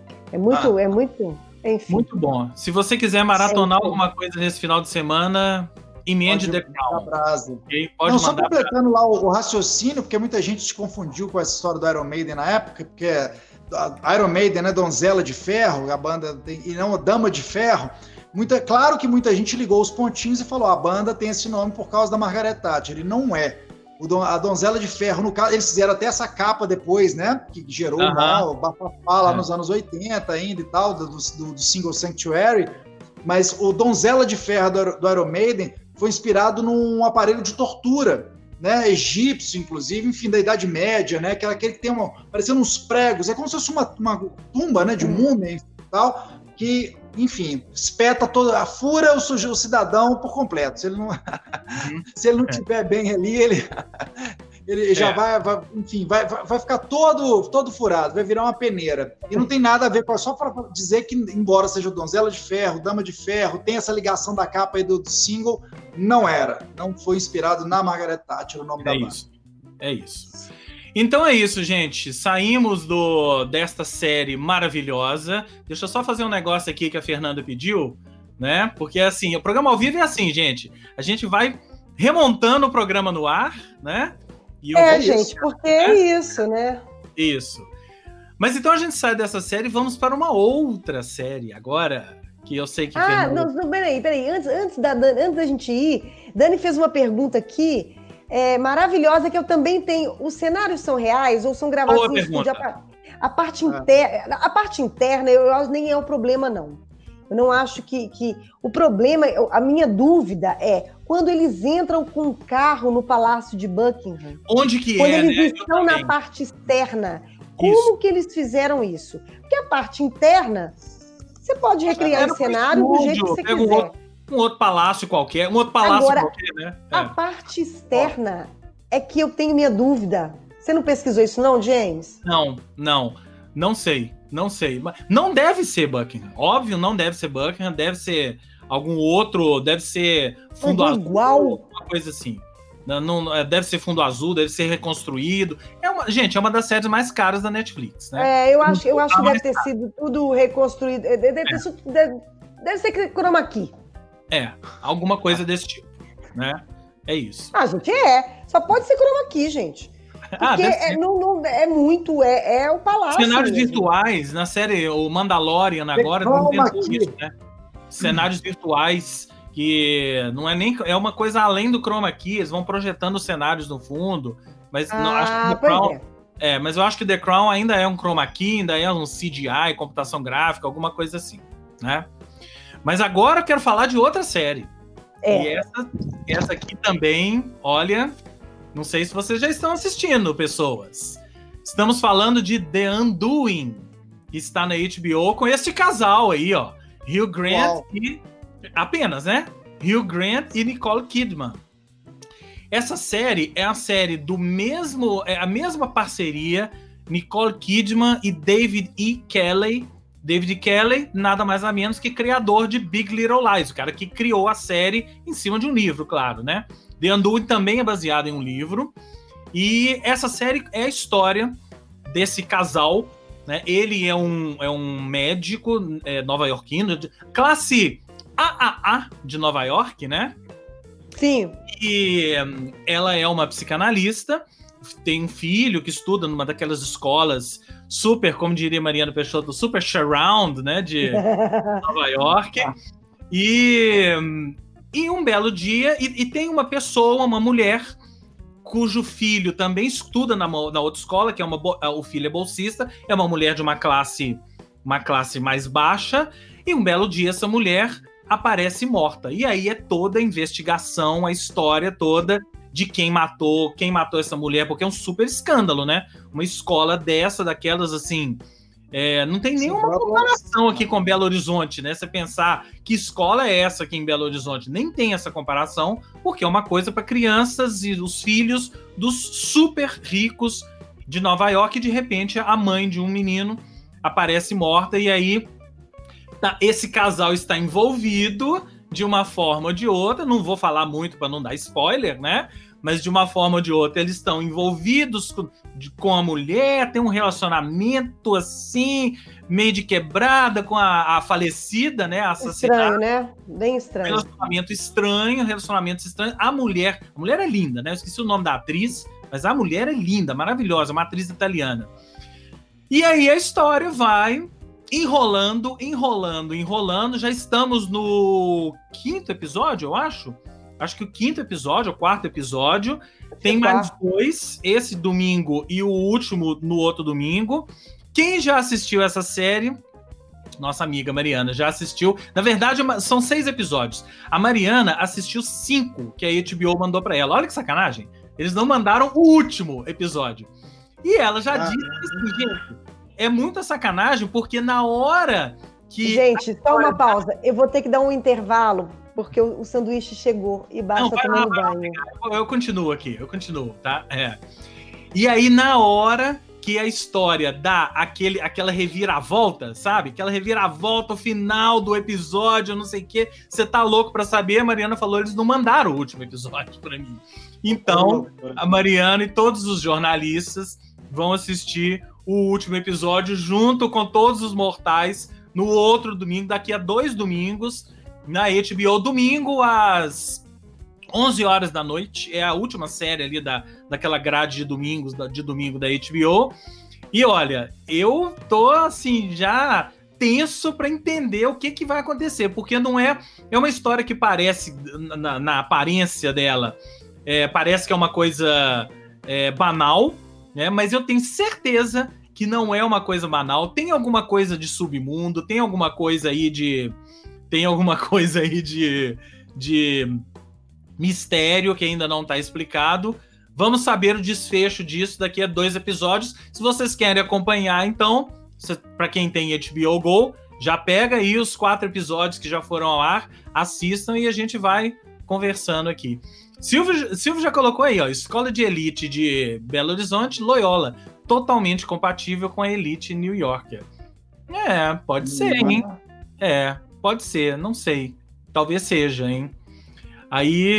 S3: muito... Enfim.
S2: Muito bom. Se você quiser maratonar alguma coisa nesse final de semana... Emende The Crown.
S1: Não, só completando lá o raciocínio, porque muita gente se confundiu com essa história do Iron Maiden na época, porque a Iron Maiden é donzela de ferro, a banda e não a dama de ferro, Claro que muita gente ligou os pontinhos e falou, a banda tem esse nome por causa da Margaret Thatcher. Ele não é. A Donzela de Ferro, no caso, eles fizeram até essa capa depois, né? Que gerou o bafafá lá nos anos 80 ainda e tal, do single Sanctuary. Mas o Donzela de Ferro do Iron Maiden foi inspirado num aparelho de tortura, né? Egípcio, inclusive, enfim, da Idade Média, né? Aquele que tem parecendo uns pregos. É como se fosse uma tumba, né? De múmia e tal, que... Enfim, espeta fura o cidadão por completo. Se ele não, se ele não estiver bem ali, ele já vai ficar todo furado, vai virar uma peneira. E não tem nada a ver com... Só para dizer que, embora seja Donzela de Ferro, Dama de Ferro, tem essa ligação da capa aí do single, não foi inspirado na Margaret Thatcher, o nome da banda.
S2: É isso. Então é isso, gente. Saímos desta série maravilhosa. Deixa eu só fazer um negócio aqui que a Fernanda pediu, né? Porque, assim, o programa ao vivo é assim, gente. A gente vai remontando o programa no ar, né?
S3: Gente, porque é isso, né?
S2: Isso. Mas então a gente sai dessa série e vamos para uma outra série agora, que eu sei que...
S3: não, peraí. Antes da gente ir, Dani fez uma pergunta aqui... maravilhosa, que eu também tenho. Os cenários são reais ou são gravados em estúdio? A parte interna, eu acho nem é o problema, não. Eu não acho que o problema, a minha dúvida é quando eles entram com o carro no Palácio de Buckingham.
S2: Onde que
S3: quando eles estão na parte externa. Como que eles fizeram isso? Porque a parte interna, você pode recriar o cenário do jeito que você quiser.
S2: Um outro palácio qualquer, qualquer, né?
S3: A parte externa é que eu tenho minha dúvida. Você não pesquisou isso não, James?
S2: Não sei. Mas não deve ser Buckingham. Óbvio, não deve ser Buckingham, deve ser algum outro, deve ser Fundo Azul,
S3: igual.
S2: uma coisa assim. Não, deve ser Fundo Azul, deve ser reconstruído. Gente, é uma das séries mais caras da Netflix, né?
S3: Eu acho que deve ter sido tudo reconstruído. Deve ser chroma key.
S2: Alguma coisa desse tipo, né? É isso.
S3: Gente, só pode ser chroma key, gente. Porque não é muito, é o palácio.
S2: Cenários virtuais, na série O Mandalorian agora, não tem isso, né? Cenários virtuais que não é nem... É uma coisa além do chroma key, eles vão projetando os cenários no fundo, mas acho que The Crown... mas eu acho que The Crown ainda é um chroma key, ainda é um CGI, computação gráfica, alguma coisa assim, né? Mas agora eu quero falar de outra série. E essa aqui também, olha, não sei se vocês já estão assistindo, pessoas. Estamos falando de The Undoing, que está na HBO com esse casal aí, ó. Hugh Grant e... Apenas, né? Hugh Grant e Nicole Kidman. Essa série é a série do mesmo... É a mesma parceria, Nicole Kidman e David E. Kelley. David Kelley, nada mais nada menos que criador de Big Little Lies, o cara que criou a série em cima de um livro, claro, né? The Undoing também é baseado em um livro, e essa série é a história desse casal, né? Ele é um médico nova-iorquino, classe AAA de Nova York, né?
S3: Sim.
S2: E ela é uma psicanalista, tem um filho que estuda numa daquelas escolas super, como diria Mariana Peixoto, super surround, né, de Nova York. E um belo dia, e tem uma pessoa, uma mulher, cujo filho também estuda na outra escola, que o filho é bolsista, é uma mulher de uma classe mais baixa, e um belo dia essa mulher aparece morta. E aí é toda a investigação, a história toda de quem matou essa mulher, porque é um super escândalo, né? Uma escola daquelas, assim... não tem nenhuma comparação aqui com Belo Horizonte, né? Você pensar que escola é essa aqui em Belo Horizonte? Nem tem essa comparação, porque é uma coisa para crianças e os filhos dos super ricos de Nova York, e de repente a mãe de um menino aparece morta, e aí esse casal está envolvido de uma forma ou de outra. Não vou falar muito para não dar spoiler, né? Mas de uma forma ou de outra eles estão envolvidos com a mulher, tem um relacionamento assim, meio de quebrada com a falecida, né? Assassinada.
S3: Estranho, né? Bem estranho.
S2: Relacionamento estranho. A mulher é linda, né? Eu esqueci o nome da atriz, mas a mulher é linda, maravilhosa, uma atriz italiana. E aí a história vai enrolando. Já estamos no 5º episódio, eu acho. Acho que o 5º episódio, o 4º episódio. Tem mais 2, esse domingo e o último no outro domingo. Quem já assistiu essa série... Nossa amiga Mariana já assistiu. Na verdade, são 6 episódios. A Mariana assistiu 5 que a HBO mandou pra ela. Olha que sacanagem. Eles não mandaram o último episódio. E ela já disse assim, gente, é muita sacanagem, porque na hora que...
S3: Gente, só uma pausa. Eu vou ter que dar um intervalo, porque o sanduíche chegou e basta tomando banho.
S2: Eu continuo, tá? E aí, na hora... que a história dá aquela reviravolta, sabe? Aquela reviravolta, o final do episódio, não sei o quê. Você tá louco pra saber? A Mariana falou, eles não mandaram o último episódio pra mim. Então, a Mariana e todos os jornalistas vão assistir o último episódio junto com todos os mortais no outro domingo, daqui a 2 domingos, na HBO. Domingo, às 11 horas da noite, é a última série ali daquela grade de domingo da HBO. E olha, eu tô assim, já tenso para entender o que vai acontecer, porque não é uma história que parece, na aparência dela, parece que é uma coisa banal, né? Mas eu tenho certeza que não é uma coisa banal, tem alguma coisa de submundo, tem alguma coisa aí de mistério que ainda não está explicado. Vamos saber o desfecho disso daqui a 2 episódios. Se vocês querem acompanhar, então, para quem tem HBO Go, já pega aí os 4 episódios que já foram ao ar, assistam e a gente vai conversando aqui. Silvio já colocou aí, ó, Escola de Elite de Belo Horizonte, Loyola, totalmente compatível com a Elite New Yorker. Pode ser, hein? Pode ser, não sei. Talvez seja, hein? Aí,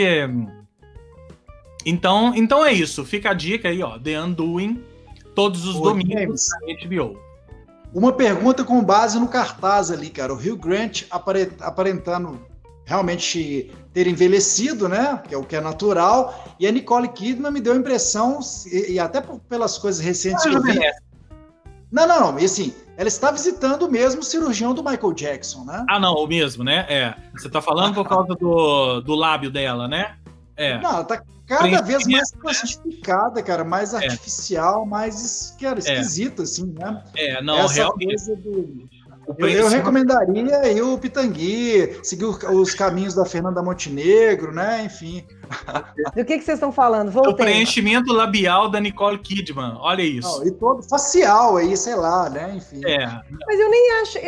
S2: então é isso. Fica a dica aí, ó. The Undoing, todos os domingos na HBO.
S1: Uma pergunta com base no cartaz ali, cara. O Hugh Grant aparentando realmente ter envelhecido, né? Que é o que é natural. E a Nicole Kidman me deu a impressão, e até pelas coisas recentes que eu vi... Não. E assim, ela está visitando o mesmo cirurgião do Michael Jackson, né?
S2: Ah, não, o mesmo, né? Você tá falando por causa do lábio dela, né?
S1: Não, ela tá cada vez mais plastificada, cara, mais artificial, mais, cara, esquisita, assim, né?
S2: Realmente.
S1: Coisa eu recomendaria aí o Pitangui, seguir os caminhos da Fernanda Montenegro, né? Enfim.
S3: Do que vocês estão falando? Voltei.
S2: O preenchimento labial da Nicole Kidman, olha isso.
S1: E todo facial aí, sei lá, né? Enfim.
S3: Mas eu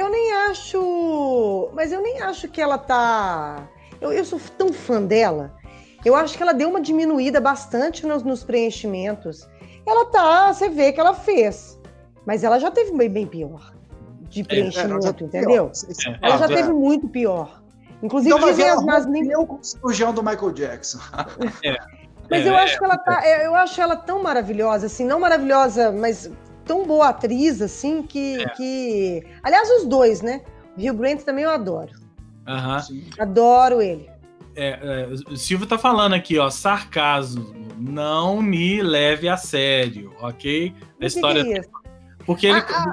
S3: nem acho que ela tá... Eu sou tão fã dela. Eu acho que ela deu uma diminuída bastante nos preenchimentos. Você vê que ela fez. Mas ela já teve bem pior de preenchimento, entendeu? Ela já teve muito pior. Inclusive,
S1: então, com o cirurgião do Michael Jackson.
S3: Mas eu acho que ela eu acho ela tão maravilhosa, assim, não maravilhosa, mas tão boa atriz, assim, que... Aliás, os dois, né? O Hugh Grant também eu adoro. Adoro ele.
S2: O Silvio tá falando aqui, ó, sarcasmo, não me leve a sério, ok? A história...
S3: Que é isso?
S2: Porque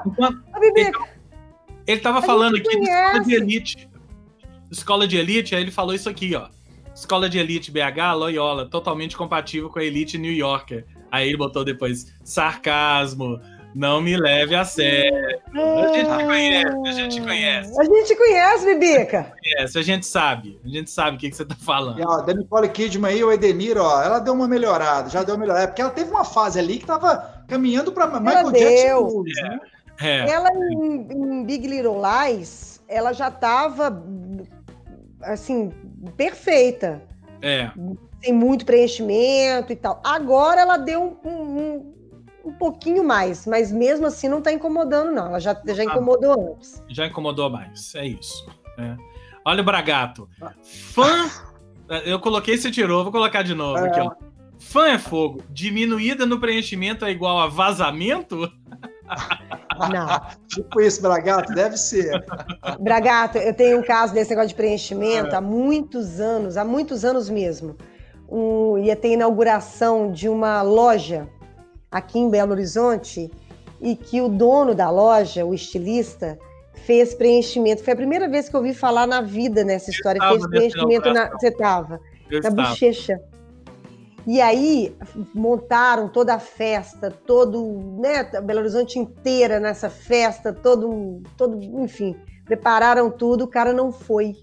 S2: ele tava falando aqui de Escola de Elite. Escola de Elite, aí ele falou isso aqui, ó. Escola de Elite BH, Loyola, totalmente compatível com a Elite New Yorker. Aí ele botou depois, sarcasmo, não me leve a sério. A gente conhece.
S3: A gente conhece, Bibica.
S2: A gente sabe o que você tá falando.
S1: E, ó, da Nicole Kidman aí, o Edenir, ó, ela deu uma melhorada, porque ela teve uma fase ali que tava caminhando para Michael Jackson.
S3: Né? Ela em Big Little Lies, ela já tava assim, perfeita. Tem muito preenchimento e tal. Agora ela deu um pouquinho mais, mas mesmo assim não tá incomodando, não. Ela já incomodou antes.
S2: Já incomodou mais, é isso. Olha o Bragato. Fã... Eu coloquei, você tirou, vou colocar de novo aqui, ó. Fã é fogo. Diminuída no preenchimento é igual a vazamento?
S3: Não.
S1: Tipo isso, Bragato, deve ser.
S3: Bragato, eu tenho um caso desse negócio de preenchimento há muitos anos mesmo. Ia ter inauguração de uma loja aqui em Belo Horizonte e que o dono da loja, o estilista, fez preenchimento. Foi a primeira vez que eu ouvi falar na vida nessa história. Fez preenchimento você estava na bochecha. E aí montaram toda a festa, Belo Horizonte inteira nessa festa, enfim, prepararam tudo, o cara não foi.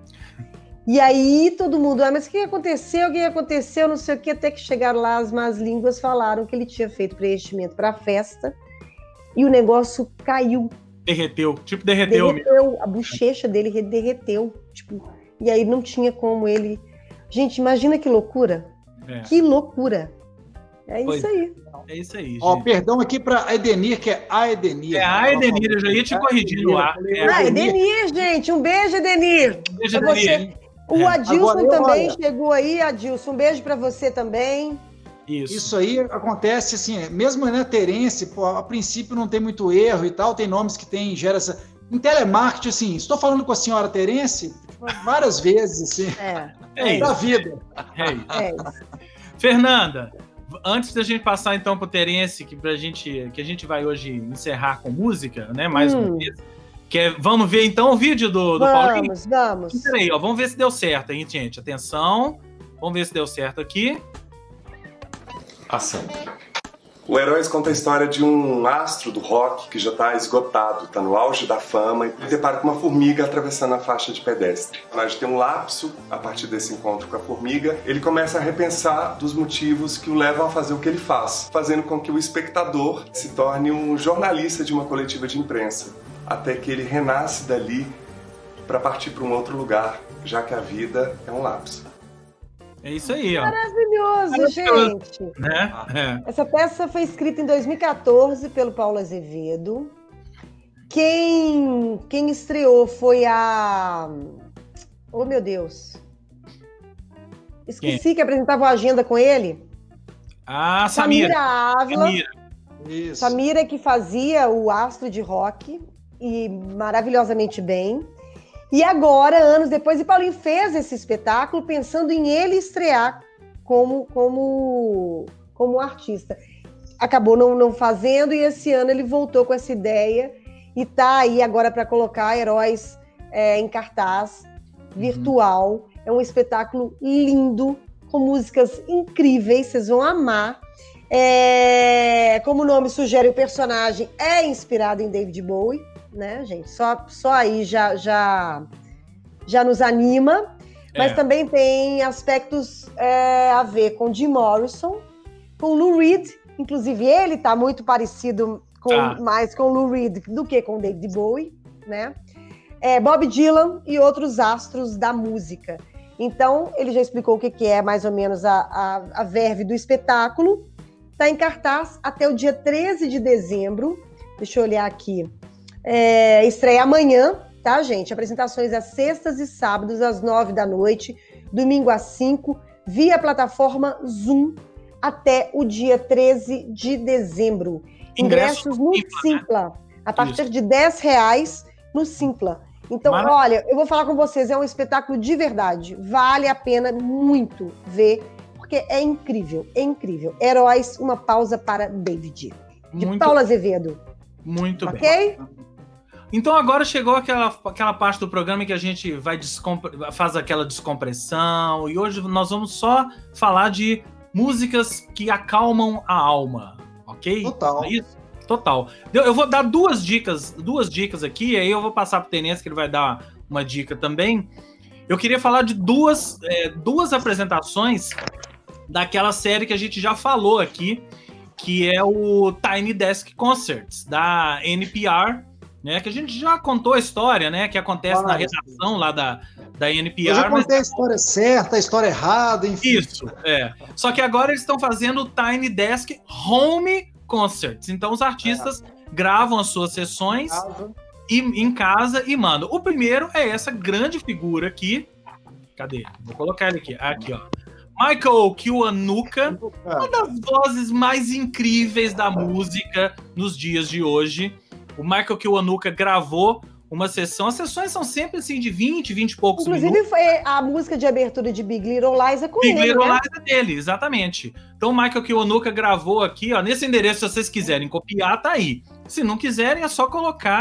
S3: E aí todo mundo, mas o que aconteceu? O que aconteceu? Não sei o que, até que chegaram lá as más línguas, falaram que ele tinha feito preenchimento para a festa e o negócio caiu.
S2: Derreteu.
S3: A bochecha dele derreteu. E aí não tinha como ele... Gente, imagina que loucura. Que loucura. É isso aí.
S2: É isso aí, gente.
S1: Ó, perdão aqui para Edenir, que é a Edenir.
S2: É a Edenir, eu já ia te corrigir no ar.
S3: Edenir, gente, um beijo, Edenir. Um beijo, Edenir. O Adilson também chegou aí, Adilson, um beijo para você também.
S1: Isso aí acontece assim, mesmo na Terence, a princípio não tem muito erro e tal, tem nomes que gera essa... Em telemarketing, assim, estou falando com a senhora Terence várias vezes, assim, da vida.
S3: É isso.
S2: Fernanda, antes da gente passar então para o Terence, que a gente vai hoje encerrar com música, né, mais uma vez, vamos ver então o vídeo do Paulinho?
S3: Vamos.
S2: Então, aí, vamos ver se deu certo, hein, gente? Atenção, vamos ver se deu certo aqui.
S4: Ação. O Heróis conta a história de um astro do rock que já está esgotado, está no auge da fama e depara com uma formiga atravessando a faixa de pedestre. O personagem tem um lapso a partir desse encontro com a formiga. Ele começa a repensar dos motivos que o levam a fazer o que ele faz, fazendo com que o espectador se torne um jornalista de uma coletiva de imprensa, até que ele renasce dali para partir para um outro lugar, já que a vida é um lapso.
S2: É isso aí, ó.
S3: Maravilhoso, gente. Essa peça foi escrita em 2014 pelo Paulo Azevedo. Quem estreou foi a... Oh, meu Deus. Esqueci que apresentava a agenda com ele.
S2: Samira
S3: Ávila. Samira que fazia o astro de rock e maravilhosamente bem. E agora, anos depois, e Paulinho fez esse espetáculo pensando em ele estrear como artista. Acabou não fazendo, e esse ano ele voltou com essa ideia e tá aí agora para colocar Heróis em cartaz virtual. É um espetáculo lindo, com músicas incríveis, vocês vão amar. Como o nome sugere, o personagem é inspirado em David Bowie, né, gente? Só aí já nos anima, mas também tem aspectos a ver com Jim Morrison, com Lou Reed, inclusive ele tá muito parecido mais com Lou Reed do que com David Bowie, né? Bob Dylan e outros astros da música. Então, ele já explicou o que é mais ou menos a verve do espetáculo. Está em cartaz até o dia 13 de dezembro. Deixa eu olhar aqui. Estreia amanhã, tá, gente? Apresentações às sextas e sábados, às 9 da noite, domingo às 5, via plataforma Zoom, até o dia 13 de dezembro. Ingressos no Simpla, né? A partir de R$10 no Simpla. Então, olha, eu vou falar com vocês, é um espetáculo de verdade. Vale a pena muito ver, porque é incrível, é incrível. Heróis, uma pausa para David. De Paulo Azevedo.
S2: Muito bem.
S3: Ok?
S2: Então agora chegou aquela parte do programa que a gente faz aquela descompressão, e hoje nós vamos só falar de músicas que acalmam a alma, ok?
S1: Total.
S2: É isso? Total. Eu vou dar duas dicas aqui, aí eu vou passar para o Tenência, que ele vai dar uma dica também. Eu queria falar de duas apresentações daquela série que a gente já falou aqui, que é o Tiny Desk Concerts, da NPR, né, que a gente já contou a história, né, que acontece na redação lá da NPR. Eu
S1: já contei a história certa, a história errada, enfim.
S2: Isso, Só que agora eles estão fazendo o Tiny Desk Home Concerts. Então os artistas gravam as suas sessões em casa e mandam. O primeiro é essa grande figura aqui. Cadê? Vou colocar ele aqui. Aqui, ó. Michael Kiwanuka, uma das vozes mais incríveis da música nos dias de hoje. O Michael Kiwanuka gravou uma sessão. As sessões são sempre assim de 20 e poucos minutos.
S3: Inclusive foi a música de abertura de Big Little Lies com ele,
S2: Big Little Lies é dele, exatamente. Então o Michael Kiwanuka gravou aqui, ó, nesse endereço, se vocês quiserem copiar, tá aí. Se não quiserem, é só colocar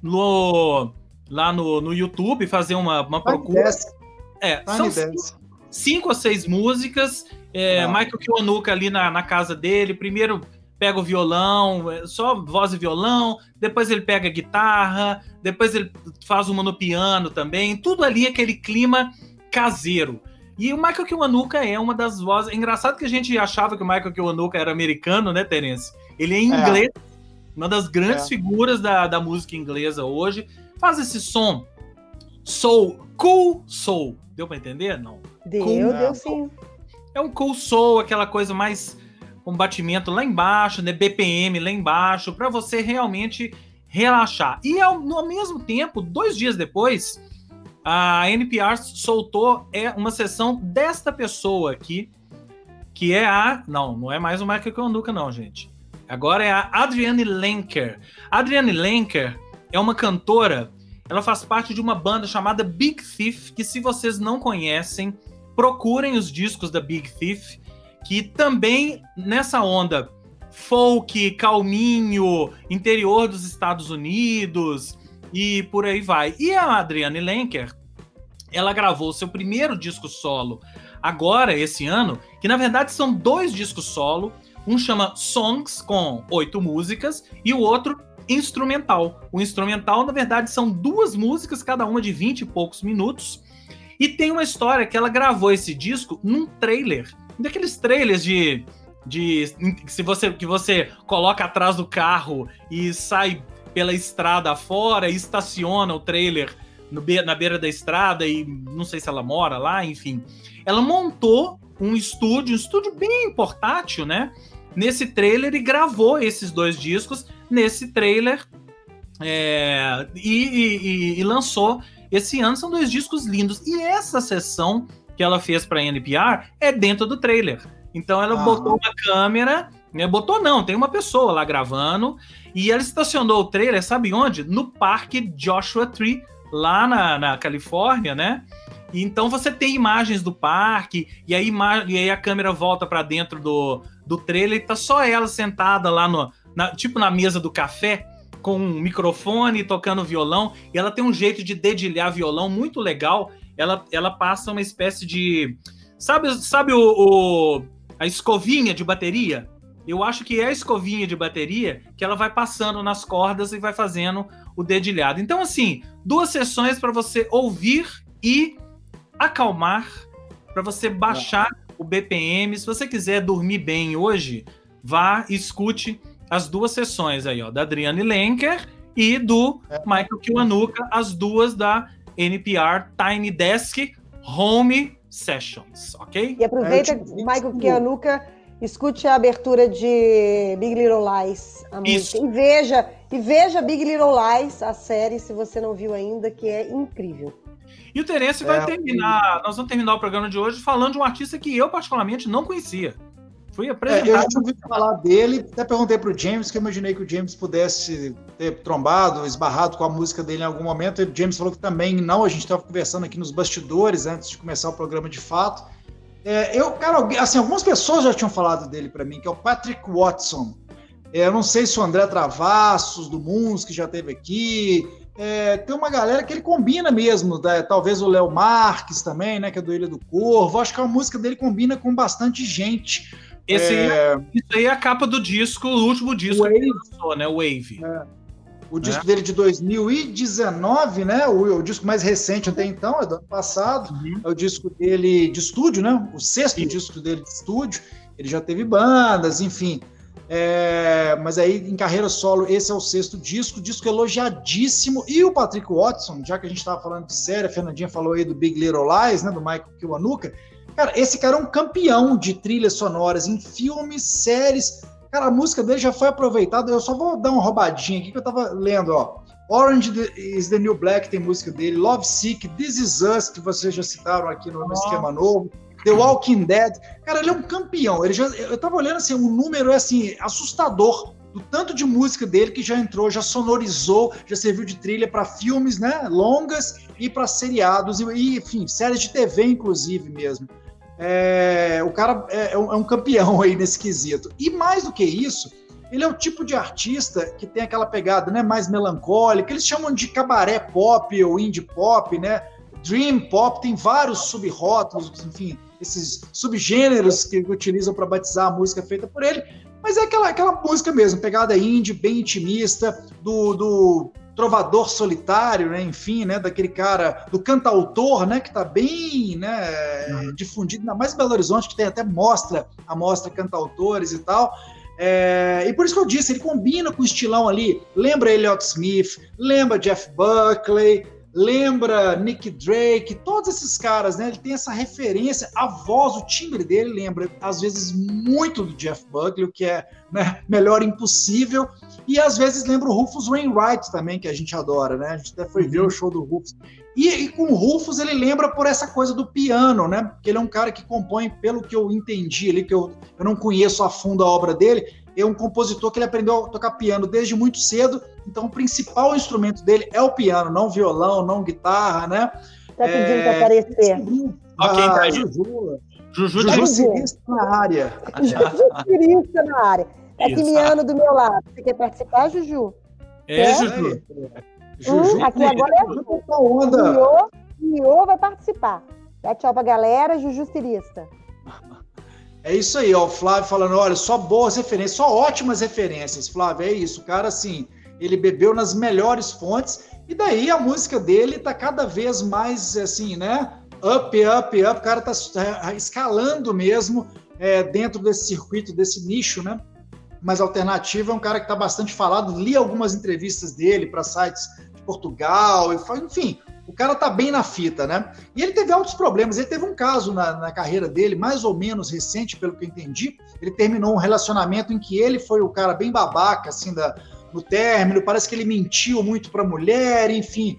S2: lá no YouTube, fazer uma procura. São 5 ou 6 músicas. Michael Kiwanuka ali na casa dele. Primeiro pega o violão, só voz e violão. Depois ele pega a guitarra. Depois ele faz uma no piano também. Tudo ali aquele clima caseiro. E o Michael Kiwanuka é uma das vozes... É engraçado que a gente achava que o Michael Kiwanuka era americano, né, Terence? Ele é inglês. Uma das grandes figuras da música inglesa hoje. Faz esse som cool soul. Deu pra entender? Não.
S3: Deu sim.
S2: É um cool soul, aquela coisa mais com batimento lá embaixo, né? BPM lá embaixo, para você realmente relaxar. E ao mesmo tempo, 2 dias depois, a NPR soltou uma sessão desta pessoa aqui, que é não é mais o Michael Kiwanuka não, gente. Agora é a Adrienne Lenker. A Adrienne Lenker é uma cantora, ela faz parte de uma banda chamada Big Thief, que se vocês não conhecem, procurem os discos da Big Thief, que também nessa onda folk, calminho, interior dos Estados Unidos e por aí vai. E a Adrienne Lenker, ela gravou seu primeiro disco solo agora, esse ano, que na verdade são 2 discos solo. Um chama Songs, com 8 músicas, e o outro instrumental. O instrumental, na verdade, são 2 músicas, cada uma de 20 e poucos minutos. E tem uma história que ela gravou esse disco num trailer. Daqueles trailers que você coloca atrás do carro e sai pela estrada fora e estaciona o trailer na beira da estrada e não sei se ela mora lá, enfim. Ela montou um estúdio bem portátil, né? Nesse trailer e gravou esses 2 discos nesse trailer e lançou esse ano. São 2 discos lindos. E essa sessão que ela fez para a NPR é dentro do trailer. Então ela botou uma câmera, né? Botou não, tem uma pessoa lá gravando, e ela estacionou o trailer, sabe onde? No Parque Joshua Tree, lá na Califórnia, né? E então você tem imagens do parque, e aí a câmera volta para dentro do trailer, e tá só ela sentada lá tipo na mesa do café, com um microfone, tocando violão, e ela tem um jeito de dedilhar violão muito legal. Ela passa uma espécie de... Sabe a escovinha de bateria? Eu acho que é a escovinha de bateria que ela vai passando nas cordas e vai fazendo o dedilhado. Então, assim, 2 sessões para você ouvir e acalmar, para você baixar o BPM. Se você quiser dormir bem hoje, vá e escute as 2 sessões aí, ó, da Adrienne Lenker e do Michael Kiwanuka, as 2 da NPR Tiny Desk Home Sessions, ok?
S3: E aproveita, Michael Kiwanuka, escute a abertura de Big Little Lies, a música. E veja Big Little Lies, a série, se você não viu ainda, que é incrível.
S2: E o Terence vai terminar, nós vamos terminar o programa de hoje falando de um artista que eu particularmente não conhecia. Fui apresentado.
S1: Eu já ouvi falar dele, até perguntei pro James, que eu imaginei que o James pudesse ter trombado, esbarrado com a música dele em algum momento, e o James falou que também não. A gente estava conversando aqui nos bastidores, antes de começar o programa de fato. Assim, algumas pessoas já tinham falado dele para mim, que é o Patrick Watson. Eu não sei se o André Travassos, do Moons, que já esteve aqui. Tem uma galera que ele combina mesmo, talvez o Léo Marques também, né, que é do Ilha do Corvo. Acho que a música dele combina com bastante gente.
S2: Isso aí é a capa do disco, o último disco que ele lançou, né? Wave.
S1: O disco dele de 2019, né? O disco mais recente até então, é do ano passado. É o disco dele de estúdio, né? O 6º disco dele de estúdio. Ele já teve bandas, enfim. Mas aí em carreira solo, esse é o 6º disco elogiadíssimo. E o Patrick Watson, já que a gente estava falando de série, a Fernandinha falou aí do Big Little Lies, né? Do Michael Kiwanuka. Cara, esse cara é um campeão de trilhas sonoras em filmes, séries. Cara, a música dele já foi aproveitada. Eu só vou dar uma roubadinha aqui que eu tava lendo, ó. Orange is the New Black tem música dele. Love Sick, This Is Us, que vocês já citaram aqui no Esquema Novo. The Walking Dead. Cara, ele é um campeão. Eu tava olhando assim, o número é assim, assustador do tanto de música dele que já entrou, já sonorizou, já serviu de trilha para filmes, né, longas e para seriados e, enfim, séries de TV, inclusive mesmo. O cara é um campeão aí nesse quesito. E mais do que isso, ele é o tipo de artista que tem aquela pegada, né, mais melancólica, eles chamam de cabaré pop ou indie pop, né? Dream pop, tem vários subrótulos, enfim, esses subgêneros que utilizam para batizar a música feita por ele, mas é aquela música mesmo, pegada indie, bem intimista, do trovador solitário, né, enfim, né, daquele cara, do cantautor, né, que está bem, né, difundido, ainda mais em Belo Horizonte, que tem até mostra cantautores e tal. E por isso que eu disse, ele combina com o estilão ali, lembra Elliott Smith, lembra Jeff Buckley, lembra Nick Drake, todos esses caras, né? Ele tem essa referência, a voz, o timbre dele lembra, às vezes, muito do Jeff Buckley, o que é, né, melhor impossível, e às vezes lembra o Rufus Wainwright também, que a gente adora, né? A gente até foi ver o show do Rufus. E com o Rufus ele lembra por essa coisa do piano, né? Porque ele é um cara que compõe, pelo que eu entendi ali, que eu não conheço a fundo a obra dele, é um compositor que ele aprendeu a tocar piano desde muito cedo, então o principal instrumento dele é o piano, não violão, não guitarra, né?
S3: Tá pedindo para aparecer.
S2: Ok, tá aí.
S1: Juju Cirista na área.
S3: Juju Cirista na área. Tá aqui Miano do meu lado. Você quer participar, Juju?
S2: Juju.
S1: Juju.
S3: Aqui agora é Miô vai participar. Dá tchau pra galera, Juju Cirista.
S1: É isso aí, ó, o Flávio falando, olha, só boas referências, só ótimas referências, Flávio, é isso, o cara, assim, ele bebeu nas melhores fontes, e daí a música dele tá cada vez mais, assim, né, up, o cara tá escalando mesmo dentro desse circuito, desse nicho, né, mais alternativo, é um cara que tá bastante falado, li algumas entrevistas dele para sites de Portugal, enfim, o cara tá bem na fita, né? E ele teve altos problemas. Ele teve um caso na carreira dele, mais ou menos recente, pelo que eu entendi. Ele terminou um relacionamento em que ele foi o cara bem babaca, assim, no término. Parece que ele mentiu muito pra mulher, enfim.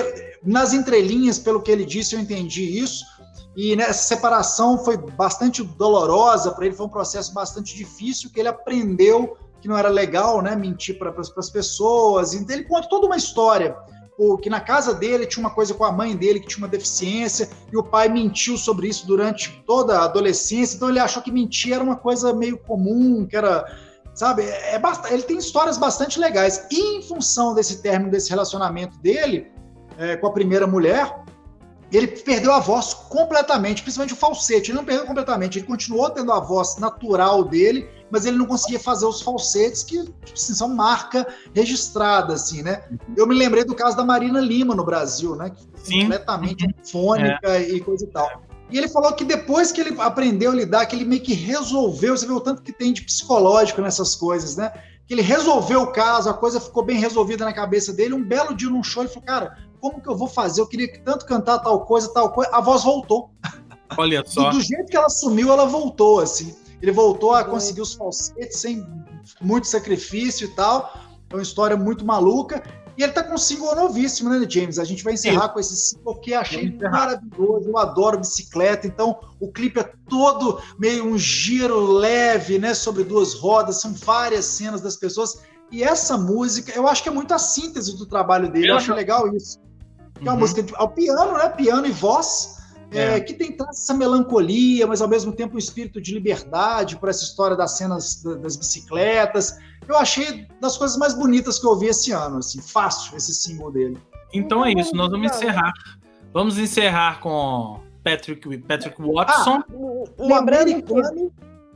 S1: Nas entrelinhas, pelo que ele disse, eu entendi isso. E nessa separação foi bastante dolorosa para ele, foi um processo bastante difícil, que ele aprendeu que não era legal, né, mentir para as pessoas. Então ele conta toda uma história, que na casa dele tinha uma coisa com a mãe dele que tinha uma deficiência e o pai mentiu sobre isso durante toda a adolescência, então ele achou que mentir era uma coisa meio comum, que era, sabe, ele tem histórias bastante legais. E em função desse término desse relacionamento dele com a primeira mulher, ele perdeu a voz completamente, principalmente o falsete. Ele não perdeu completamente, ele continuou tendo a voz natural dele, mas ele não conseguia fazer os falsetes que, tipo assim, são marca registrada, assim, né? Eu me lembrei do caso da Marina Lima no Brasil, né? Que completamente fônica e coisa e tal. E ele falou que depois que ele aprendeu a lidar, que ele meio que resolveu, você vê o tanto que tem de psicológico nessas coisas, né? Que ele resolveu o caso, a coisa ficou bem resolvida na cabeça dele. Um belo dia num show, ele falou, cara, como que eu vou fazer? Eu queria tanto cantar tal coisa, a voz voltou.
S2: Olha só.
S1: Do jeito que ela sumiu, ela voltou, assim. Ele voltou a conseguir os falsetes sem muito sacrifício e tal. É uma história muito maluca. E ele tá com um single novíssimo, né, James? A gente vai encerrar com esse single que achei maravilhoso. Eu adoro bicicleta. Então, o clipe é todo meio um giro leve, né, sobre duas rodas. São várias cenas das pessoas. E essa música, eu acho que é muito a síntese do trabalho dele. Eu acho legal isso. Que é uma música ao piano, né? Piano e voz. Que tem essa melancolia, mas ao mesmo tempo um espírito de liberdade por essa história das cenas das bicicletas. Eu achei das coisas mais bonitas que eu ouvi esse ano, assim, fácil esse single dele.
S2: Então é isso, nós vamos encerrar. Vamos encerrar com Patrick Watson.
S1: Lembrando que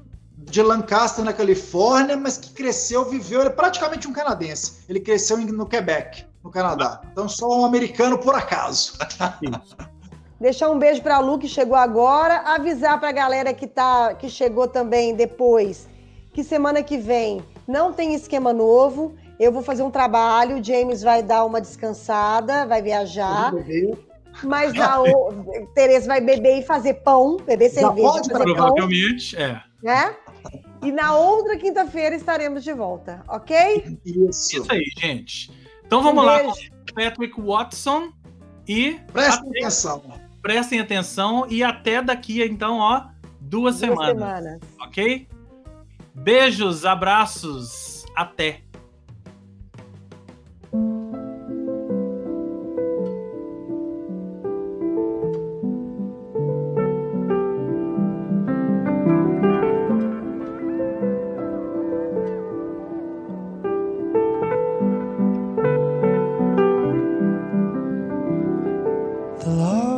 S1: de Lancaster, na Califórnia, mas que viveu, ele é praticamente um canadense. Ele cresceu no Quebec, no Canadá. Então só um americano por acaso.
S2: Isso.
S3: Deixar um beijo para a Lu, que chegou agora. Avisar para a galera que chegou também depois, que semana que vem não tem esquema novo. Eu vou fazer um trabalho, o James vai dar uma descansada, vai viajar. Mas a Tereza vai beber e fazer pão, beber cerveja.
S2: Pode, provavelmente,
S3: né? E na outra quinta-feira estaremos de volta, ok?
S1: Isso
S2: aí, gente. Então vamos lá com Patrick Watson e... Prestem atenção e até daqui, então, 2 semanas. Ok? Beijos, abraços, até.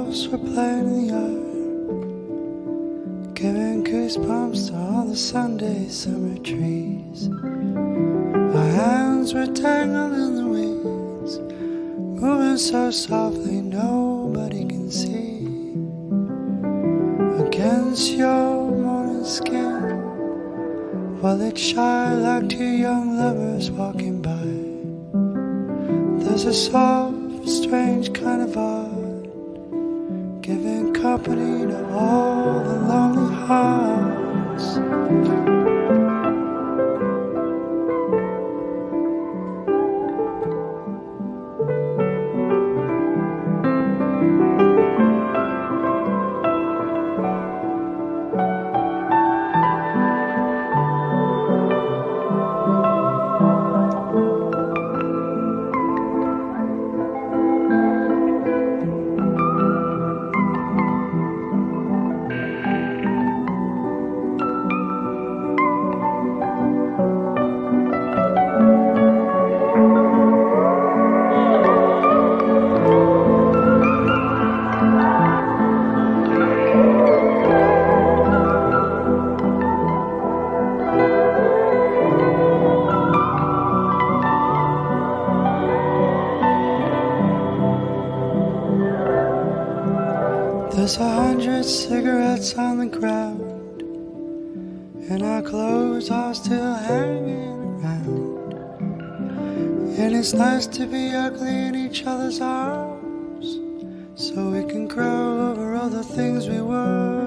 S5: ghosts were playing in the yard, giving goosebumps to all the Sunday summer trees. Our hands were tangled in the weeds, moving so softly nobody can see. Against your morning skin, while it shine like two young lovers walking by. There's a soft, strange kind of art, giving company to all the lonely hearts. There's 100 cigarettes on the ground, and our clothes are still hanging around. And it's nice to be ugly in each other's arms, so we can grow over all the things we were.